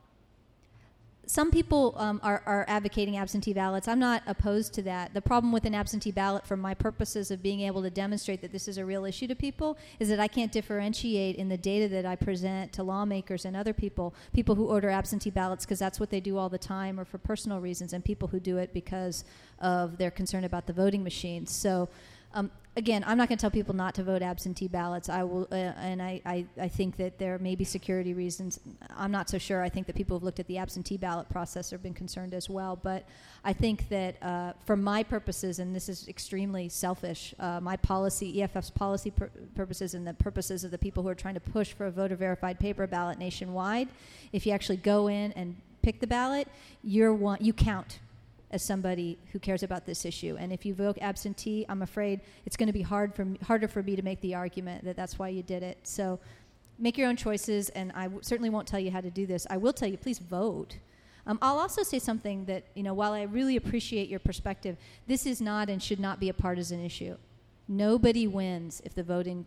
Some people are advocating absentee ballots. I'm not opposed to that. The problem with an absentee ballot, for my purposes of being able to demonstrate that this is a real issue to people, is that I can't differentiate in the data that I present to lawmakers and other people who order absentee ballots because that's what they do all the time or for personal reasons, and people who do it because of their concern about the voting machines. So, again, I'm not going to tell people not to vote absentee ballots. I will, and I think that there may be security reasons. I'm not so sure. I think that people who've looked at the absentee ballot process have been concerned as well. But I think that for my purposes, and this is extremely selfish, my policy, EFF's policy purposes and the purposes of the people who are trying to push for a voter-verified paper ballot nationwide, if you actually go in and pick the ballot, you count as somebody who cares about this issue. And if you vote absentee, I'm afraid it's going to be harder for me to make the argument that that's why you did it. So make your own choices, and I certainly won't tell you how to do this. I will tell you, please vote. I'll also say something that, while I really appreciate your perspective, this is not and should not be a partisan issue. Nobody wins if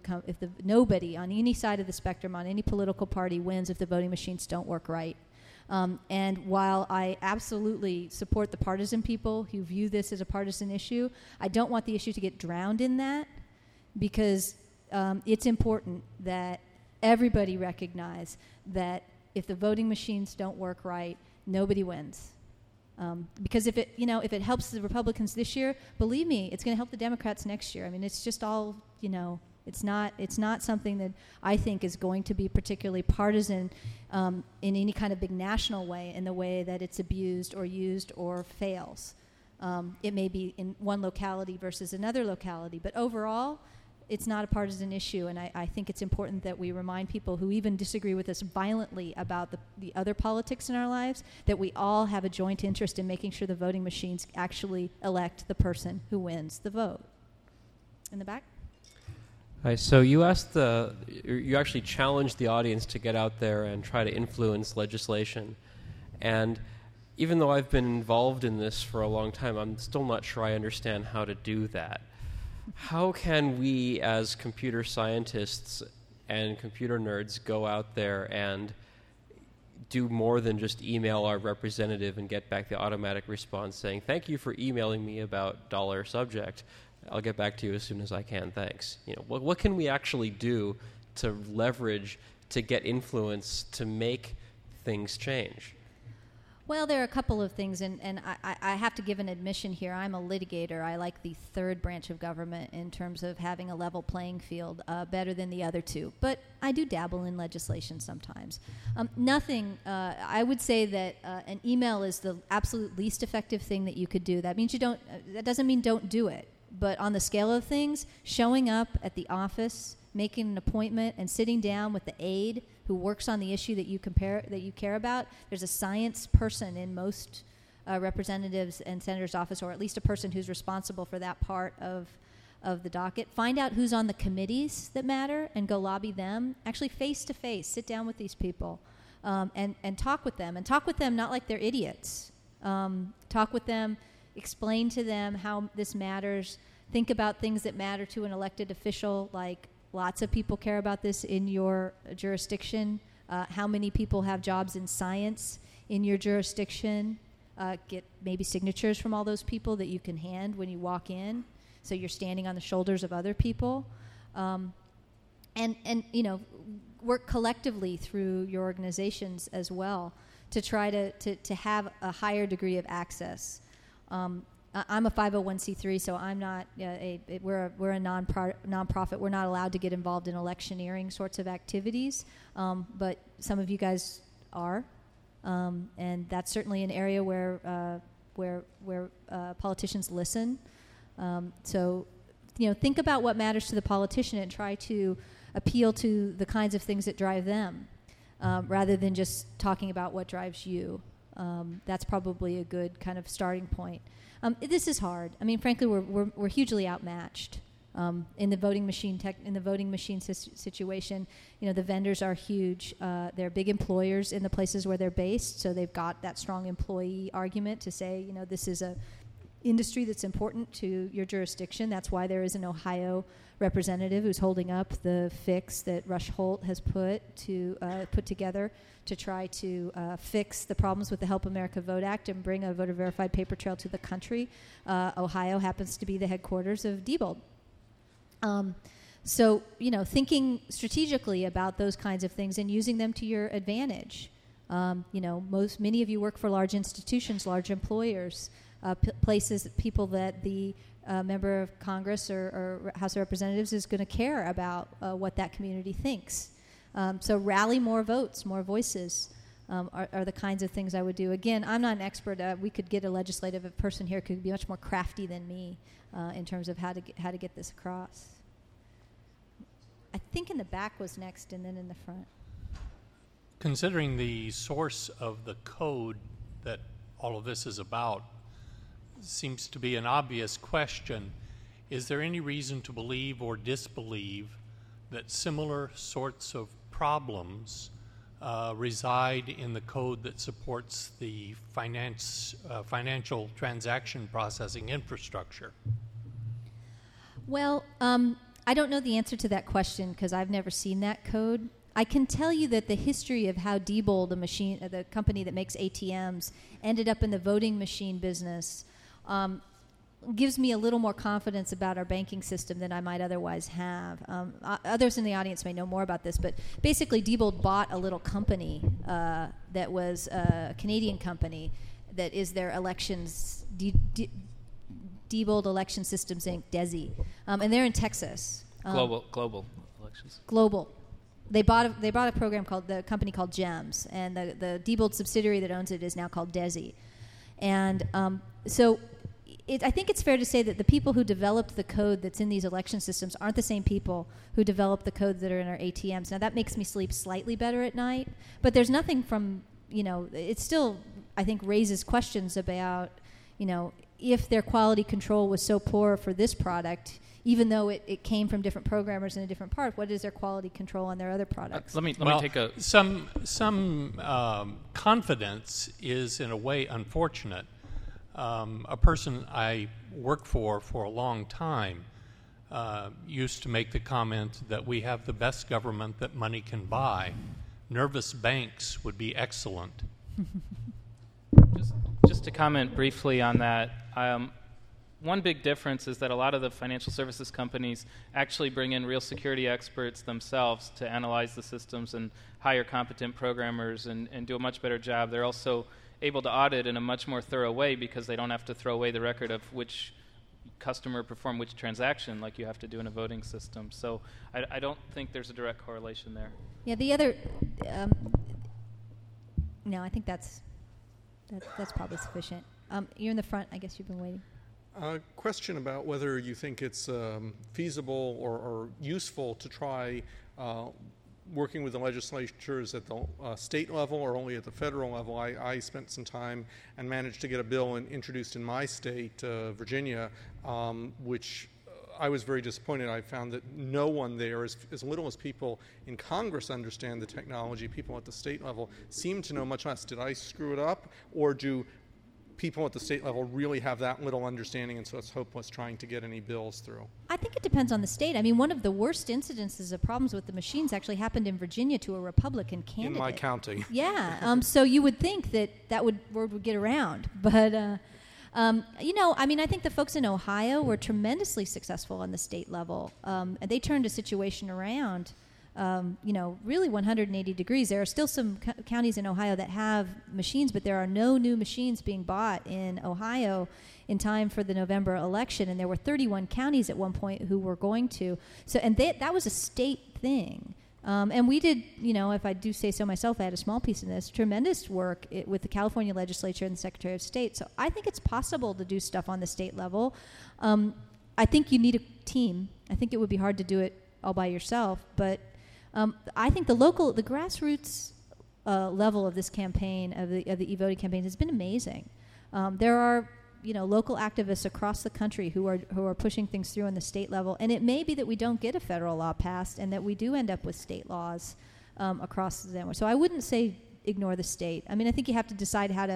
nobody on any side of the spectrum, on any political party, wins if the voting machines don't work right. And while I absolutely support the partisan people who view this as a partisan issue, I don't want the issue to get drowned in that, because it's important that everybody recognize that if the voting machines don't work right, nobody wins. Because if it helps the Republicans this year, believe me, it's going to help the Democrats next year. I mean, it's just all, It's not something that I think is going to be particularly partisan in any kind of big national way, in the way that it's abused or used or fails. It may be in one locality versus another locality, but overall, it's not a partisan issue, and I think it's important that we remind people who even disagree with us violently about the other politics in our lives that we all have a joint interest in making sure the voting machines actually elect the person who wins the vote. In the back? Hi, so you actually challenged the audience to get out there and try to influence legislation. And even though I've been involved in this for a long time, I'm still not sure I understand how to do that. How can we as computer scientists and computer nerds go out there and do more than just email our representative and get back the automatic response saying, "Thank you for emailing me about $subject. I'll get back to you as soon as I can, thanks." What can we actually do to leverage, to get influence, to make things change? Well, there are a couple of things, and I have to give an admission here. I'm a litigator. I like the third branch of government in terms of having a level playing field better than the other two. But I do dabble in legislation sometimes. I would say that an email is the absolute least effective thing that you could do. That means that doesn't mean don't do it. But on the scale of things, showing up at the office, making an appointment, and sitting down with the aide who works on the issue that you care about. There's a science person in most representatives and senators' office, or at least a person who's responsible for that part of the docket. Find out who's on the committees that matter and go lobby them. Actually, face to face, sit down with these people and talk with them. And talk with them not like they're idiots. Talk with them, explain to them how this matters. Think about things that matter to an elected official, like lots of people care about this in your jurisdiction. How many people have jobs in science in your jurisdiction? Get maybe signatures from all those people that you can hand when you walk in, so you're standing on the shoulders of other people. And you know, work collectively through your organizations as well to try to have a higher degree of access. I'm a 501c3, so I'm not. We're a nonprofit. We're not allowed to get involved in electioneering sorts of activities, but some of you guys are, and that's certainly an area where politicians listen. So, you know, think about what matters to the politician and try to appeal to the kinds of things that drive them, rather than just talking about what drives you. That's probably a good kind of starting point. This is hard. I mean, frankly, we're hugely outmatched in the voting machine situation. You know, the vendors are huge. They're big employers in the places where they're based, so they've got that strong employee argument to say, you know, this is a industry that's important to your jurisdiction. That's why there is an Ohio representative who's holding up the fix that Rush Holt has put together to try to fix the problems with the Help America Vote Act and bring a voter-verified paper trail to the country. Ohio happens to be the headquarters of Diebold. So, you know, thinking strategically about those kinds of things and using them to your advantage. You know, many of you work for large institutions, large employers, places, people that the member of Congress or House of Representatives is going to care about what that community thinks. So rally more votes, more voices are the kinds of things I would do. Again, I'm not an expert. We could get a legislative person here who could be much more crafty than me in terms of how to get this across. I think in the back was next, and then in the front. Considering the source of the code that all of this is about, seems to be an obvious question. Is there any reason to believe or disbelieve that similar sorts of problems reside in the code that supports the financial transaction processing infrastructure? Well, I don't know the answer to that question because I've never seen that code. I can tell you that the history of how Diebold, the company that makes ATMs, ended up in the voting machine business gives me a little more confidence about our banking system than I might otherwise have. Others in the audience may know more about this, but basically Diebold bought a little company that was a Canadian company that is their elections, Diebold Election Systems Inc., DESI, and they're in Texas. Global elections. Global. They bought a program called the company called GEMS, and the Diebold subsidiary that owns it is now called DESI, and so. I think it's fair to say that the people who developed the code that's in these election systems aren't the same people who developed the codes that are in our ATMs. Now, that makes me sleep slightly better at night, but there's nothing from, you know, it still, I think, raises questions about, you know, if their quality control was so poor for this product, even though it came from different programmers in a different part, what is their quality control on their other products? Let me take a... Some confidence is, in a way, unfortunate. A person I worked for a long time used to make the comment that we have the best government that money can buy. Nervous banks would be excellent. Just to comment briefly on that, one big difference is that a lot of the financial services companies actually bring in real security experts themselves to analyze the systems and hire competent programmers and do a much better job. They're also able to audit in a much more thorough way because they don't have to throw away the record of which customer performed which transaction like you have to do in a voting system. So I don't think there's a direct correlation there. Yeah, the other... no, I think that's probably sufficient. You're in the front. I guess you've been waiting. Question about whether you think it's feasible or useful to try working with the legislatures at the state level or only at the federal level. I spent some time and managed to get a bill introduced in my state, Virginia, which I was very disappointed. I found that no one there, as little as people in Congress understand the technology, people at the state level seem to know much less. Did I screw it up, or do people at the state level really have that little understanding, and so it's hopeless trying to get any bills through? I think it depends on the state. I mean, one of the worst incidences of problems with the machines actually happened in Virginia to a Republican candidate. In my county. Yeah. So you would think that word would get around. But, I mean, I think the folks in Ohio were tremendously successful on the state level. And they turned a situation around, really 180 degrees. There are still some counties in Ohio that have machines, but there are no new machines being bought in Ohio in time for the November election. And there were 31 counties at one point who were going to. So, and that was a state thing. And we did, if I do say so myself, I had a small piece in this, tremendous work with the California legislature and the Secretary of State. So I think it's possible to do stuff on the state level. I think you need a team. I think it would be hard to do it all by yourself. But I think the grassroots level of this campaign, of the e-voting campaign, has been amazing. There are local activists across the country who are pushing things through on the state level, and it may be that we don't get a federal law passed, and that we do end up with state laws across the network. So I wouldn't say ignore the state. I mean, I think you have to decide how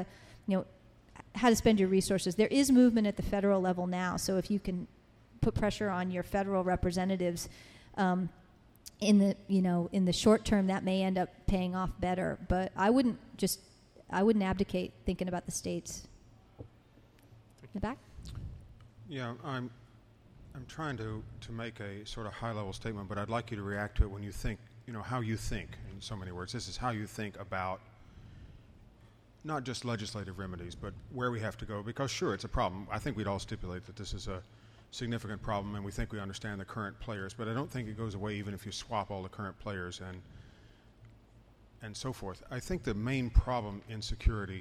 to spend your resources. There is movement at the federal level now, so if you can put pressure on your federal representatives in the short term, that may end up paying off better. But I wouldn't abdicate thinking about the states. In the back? Yeah, I'm trying to make a sort of high-level statement, but I'd like you to react to it when you think, how you think, in so many words. This is how you think about not just legislative remedies, but where we have to go, because sure, it's a problem. I think we'd all stipulate that this is a significant problem, and we think we understand the current players, but I don't think it goes away even if you swap all the current players and so forth. I think the main problem in security,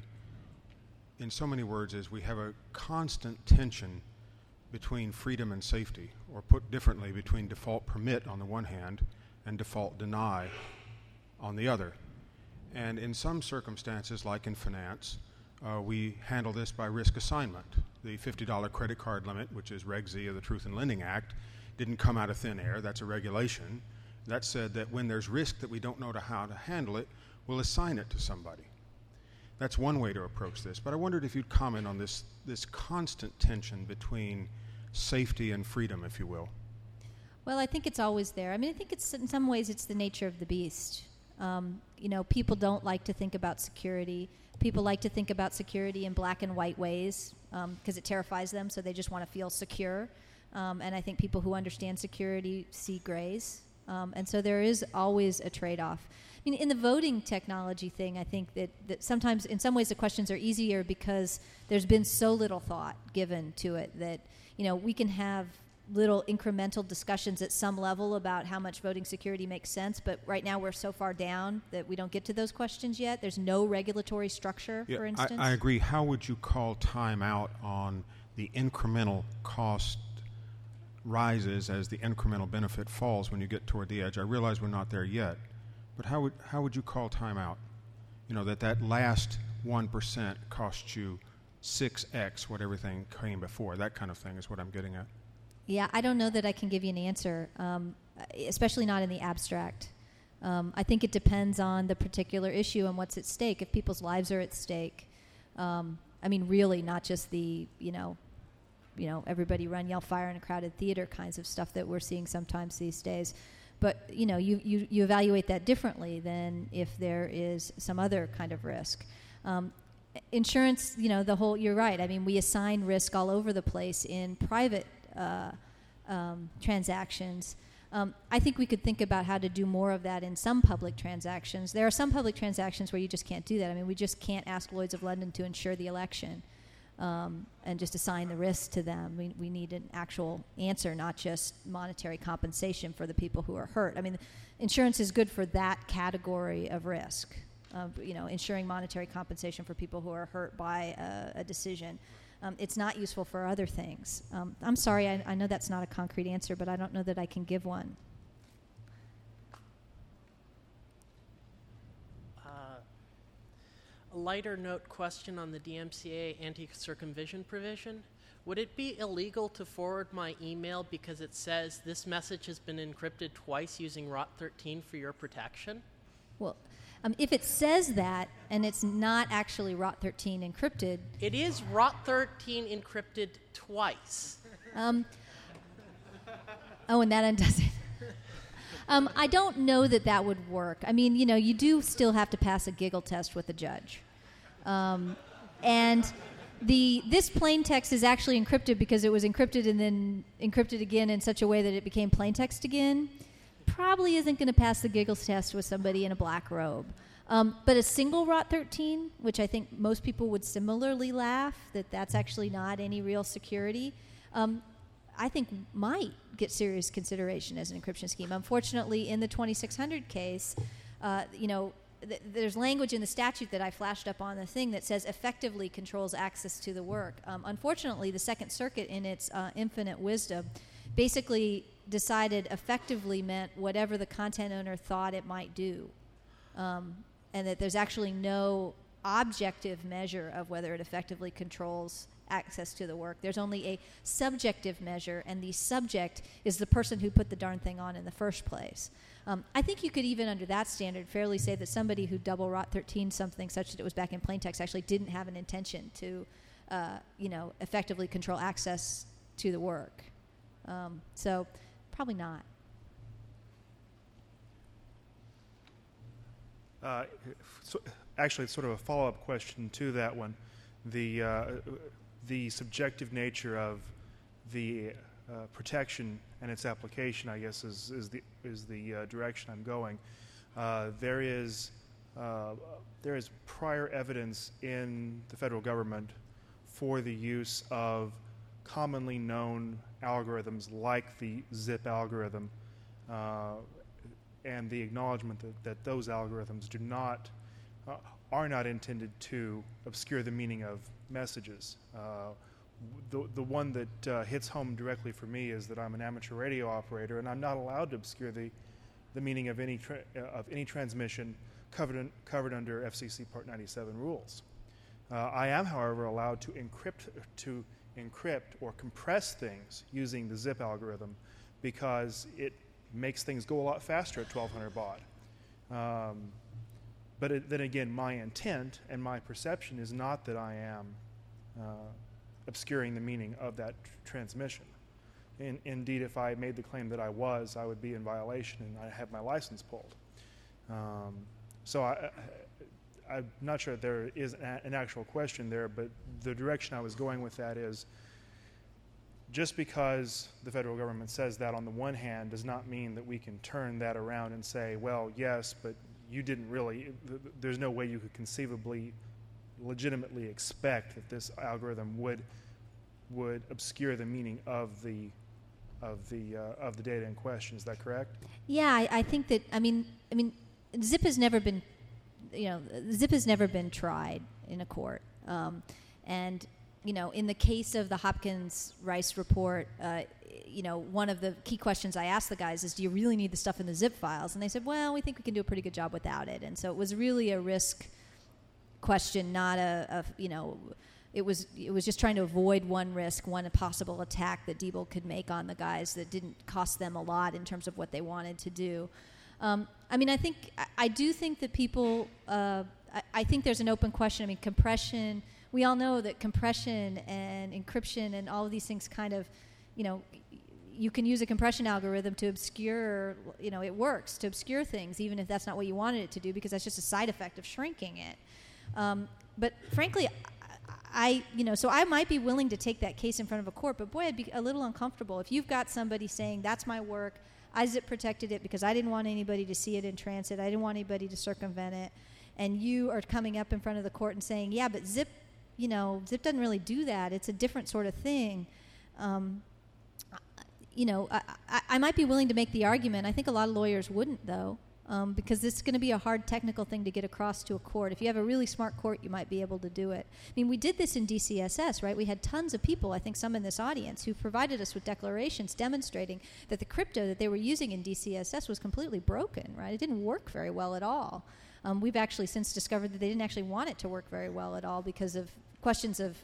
in so many words, is we have a constant tension between freedom and safety, or put differently, between default permit on the one hand and default deny on the other. And in some circumstances, like in finance, we handle this by risk assignment. The $50 credit card limit, which is Reg Z of the Truth in Lending Act, didn't come out of thin air. That's a regulation. That said that when there's risk that we don't know how to handle it, we'll assign it to somebody. That's one way to approach this, but I wondered if you'd comment on this constant tension between safety and freedom, if you will. Well, I think it's always there. I mean, I think it's, in some ways, it's the nature of the beast. People don't like to think about security. People like to think about security in black and white ways because it terrifies them, so they just want to feel secure. And I think people who understand security see grays. And so there is always a trade-off. I mean, in the voting technology thing, I think that sometimes, in some ways, the questions are easier because there's been so little thought given to it that, we can have little incremental discussions at some level about how much voting security makes sense, but right now we're so far down that we don't get to those questions yet. There's no regulatory structure, for instance. I agree. How would you call time out on the incremental cost rises as the incremental benefit falls when you get toward the edge? I realize we're not there yet, but how would you call time out? That last 1% costs you 6x what everything came before. That kind of thing is what I'm getting at. Yeah, I don't know that I can give you an answer, especially not in the abstract. I think it depends on the particular issue and what's at stake. If people's lives are at stake, really not just the, everybody run, yell, fire in a crowded theater kinds of stuff that we're seeing sometimes these days. But, you evaluate that differently than if there is some other kind of risk. Insurance, you're right. I mean, we assign risk all over the place in private transactions. I think we could think about how to do more of that in some public transactions. There are some public transactions where you just can't do that. I mean, we just can't ask Lloyd's of London to insure the election and just assign the risk to them. We need an actual answer, not just monetary compensation for the people who are hurt. I mean, insurance is good for that category of risk, ensuring monetary compensation for people who are hurt by a decision. It's not useful for other things. I'm sorry, I know that's not a concrete answer, but I don't know that I can give one. a lighter note question on the DMCA anti-circumvention provision. Would it be illegal to forward my email because it says this message has been encrypted twice using ROT13 for your protection? Well, if it says that and it's not actually ROT13 encrypted. It is ROT13 encrypted twice. And that undoes it. I don't know that would work. I mean, you do still have to pass a giggle test with the judge. And this plain text is actually encrypted because it was encrypted and then encrypted again in such a way that it became plain text again. Probably isn't going to pass the giggles test with somebody in a black robe. But a single ROT13, which I think most people would similarly laugh that that's actually not any real security, I think might get serious consideration as an encryption scheme. Unfortunately, in the 2600 case, there's language in the statute that I flashed up on the thing that says effectively controls access to the work. Unfortunately, the Second Circuit, in its infinite wisdom, basically decided effectively meant whatever the content owner thought it might do, and that there's actually no objective measure of whether it effectively controls access to the work. There's only a subjective measure, and the subject is the person who put the darn thing on in the first place. I think you could even under that standard fairly say that somebody who double ROT13 something such that it was back in plain text actually didn't have an intention to effectively control access to the work. So probably not. Actually, it's sort of a follow-up question to that one. The subjective nature of the protection and its application, I guess, is the direction I'm going. There is prior evidence in the federal government for the use of commonly known algorithms like the ZIP algorithm, and the acknowledgement that those algorithms are not intended to obscure the meaning of messages. The one that hits home directly for me is that I'm an amateur radio operator, and I'm not allowed to obscure the meaning of any transmission covered under FCC Part 97 rules. I am, however, allowed to encrypt or compress things using the ZIP algorithm because it makes things go a lot faster at 1200 baud. But then again, my intent and my perception is not that I am obscuring the meaning of that transmission. Indeed, if I made the claim that I would be in violation and I'd have my license pulled. So I'm not sure if there is an actual question there, but the direction I was going with that is just because the federal government says that on the one hand does not mean that we can turn that around and say, well, yes, but you didn't really, there's no way you could conceivably legitimately expect that this algorithm would obscure the meaning of the data in question. Is that correct? Yeah, I think that, I mean, ZIP has never been, ZIP has never been tried in a court. And, in the case of the Hopkins-Rice report, one of the key questions I asked the guys is, do you really need the stuff in the ZIP files? And they said, well, we think we can do a pretty good job without it. And so it was really a risk question, not it was just trying to avoid one risk, one possible attack that Diebold could make on the guys that didn't cost them a lot in terms of what they wanted to do. I do think that people, I think there's an open question. Compression, we all know that compression and encryption and all of these things kind of, you can use a compression algorithm to obscure, it works to obscure things, even if that's not what you wanted it to do, because that's just a side effect of shrinking it. But frankly, so I might be willing to take that case in front of a court, but boy, I'd be a little uncomfortable if you've got somebody saying, that's my work, I ZIP protected it because I didn't want anybody to see it in transit, I didn't want anybody to circumvent it, and you are coming up in front of the court and saying, yeah, but ZIP, ZIP doesn't really do that, it's a different sort of thing. I might be willing to make the argument. I think a lot of lawyers wouldn't, though, because this is going to be a hard technical thing to get across to a court. If you have a really smart court, you might be able to do it. We did this in DCSS, right? We had tons of people, I think some in this audience, who provided us with declarations demonstrating that the crypto that they were using in DCSS was completely broken, right? It didn't work very well at all. We've actually since discovered that they didn't actually want it to work very well at all because of questions of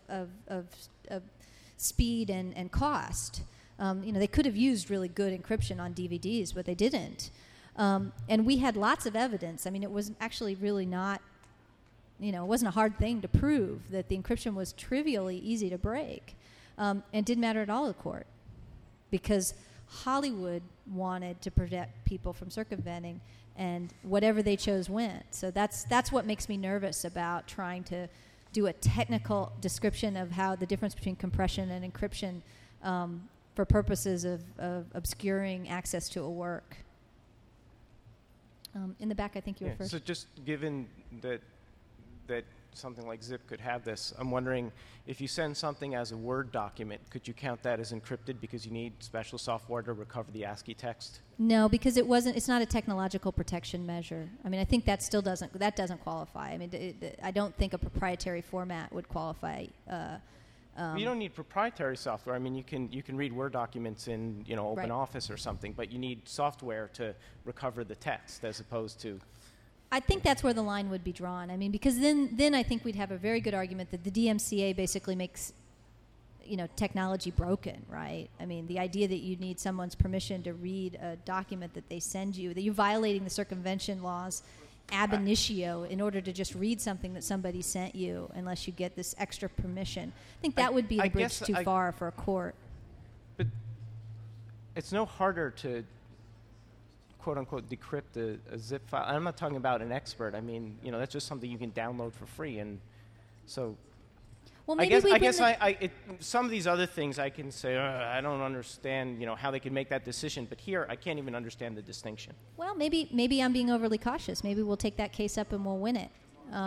speed and cost. They could have used really good encryption on DVDs, but they didn't. And we had lots of evidence. I mean, it was actually really not, it wasn't a hard thing to prove that the encryption was trivially easy to break. And didn't matter at all to court because Hollywood wanted to protect people from circumventing, and whatever they chose went. So that's what makes me nervous about trying to do a technical description of how the difference between compression and encryption for purposes of obscuring access to a work. In the back, I think you were first. So just given that something like Zip could have this, I'm wondering if you send something as a Word document, could you count that as encrypted because you need special software to recover the ASCII text? No, because it's not a technological protection measure. I mean, I think that still doesn't qualify. I mean, I don't think a proprietary format would qualify. You don't need proprietary software. I mean, you can read Word documents in OpenOffice or something, but you need software to recover the text as opposed to. I think that's where the line would be drawn. I mean, because then I think we'd have a very good argument that the DMCA basically makes, technology broken, right? I mean, the idea that you need someone's permission to read a document that they send you, that you're violating the circumvention laws ab initio in order to just read something that somebody sent you unless you get this extra permission. I think that would be a bridge too far for a court. But it's no harder to quote-unquote decrypt a zip file. I'm not talking about an expert. I mean, that's just something you can download for free. And so well, some of these other things I can say, I don't understand, how they can make that decision. But here, I can't even understand the distinction. Well, maybe I'm being overly cautious. Maybe we'll take that case up and we'll win it.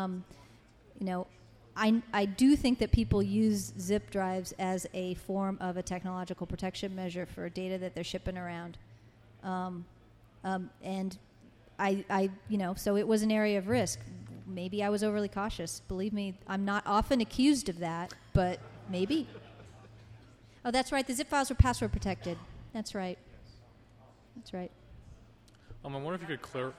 I do think that people use zip drives as a form of a technological protection measure for data that they're shipping around. And so it was an area of risk. Maybe I was overly cautious. Believe me, I'm not often accused of that, but maybe. Oh, that's right. The zip files were password protected. That's right. That's right. I wonder if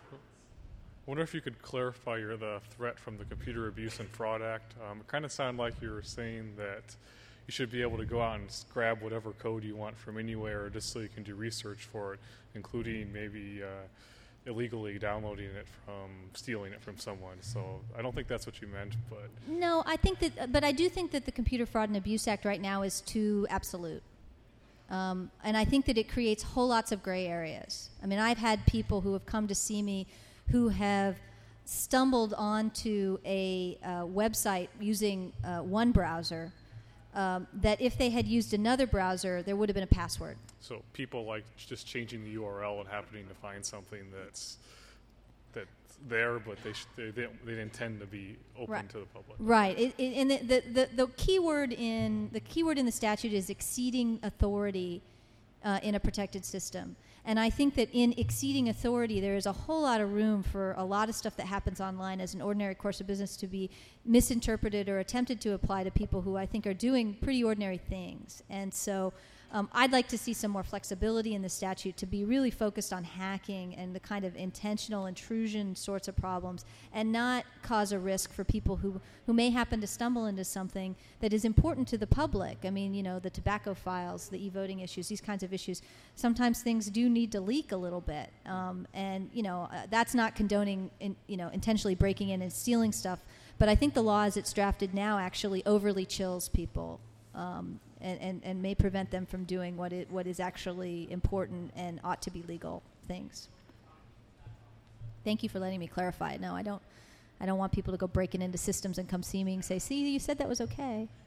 you could clarify the threat from the Computer Abuse and Fraud Act. It kind of sounded like you were saying that you should be able to go out and grab whatever code you want from anywhere just so you can do research for it, including maybe illegally downloading it stealing it from someone. So I don't think that's what you meant, but... No, but I do think that the Computer Fraud and Abuse Act right now is too absolute. And I think that it creates whole lots of gray areas. I mean, I've had people who have come to see me who have stumbled onto a website using one browser that if they had used another browser, there would have been a password. So people like just changing the URL and happening to find something that's there, but they intend to be open to the public. Right. And the keyword in the statute is exceeding authority in a protected system. And I think that in exceeding authority, there is a whole lot of room for a lot of stuff that happens online as an ordinary course of business to be misinterpreted or attempted to apply to people who I think are doing pretty ordinary things. And so I'd like to see some more flexibility in the statute to be really focused on hacking and the kind of intentional intrusion sorts of problems and not cause a risk for people who may happen to stumble into something that is important to the public. I mean, the tobacco files, the e-voting issues, these kinds of issues. Sometimes things do need to leak a little bit. And that's not condoning, intentionally breaking in and stealing stuff. But I think the law as it's drafted now actually overly chills people. And may prevent them from doing what is actually important and ought to be legal things. Thank you for letting me clarify it. No, I don't want people to go breaking into systems and come see me and say, "See, you said that was okay."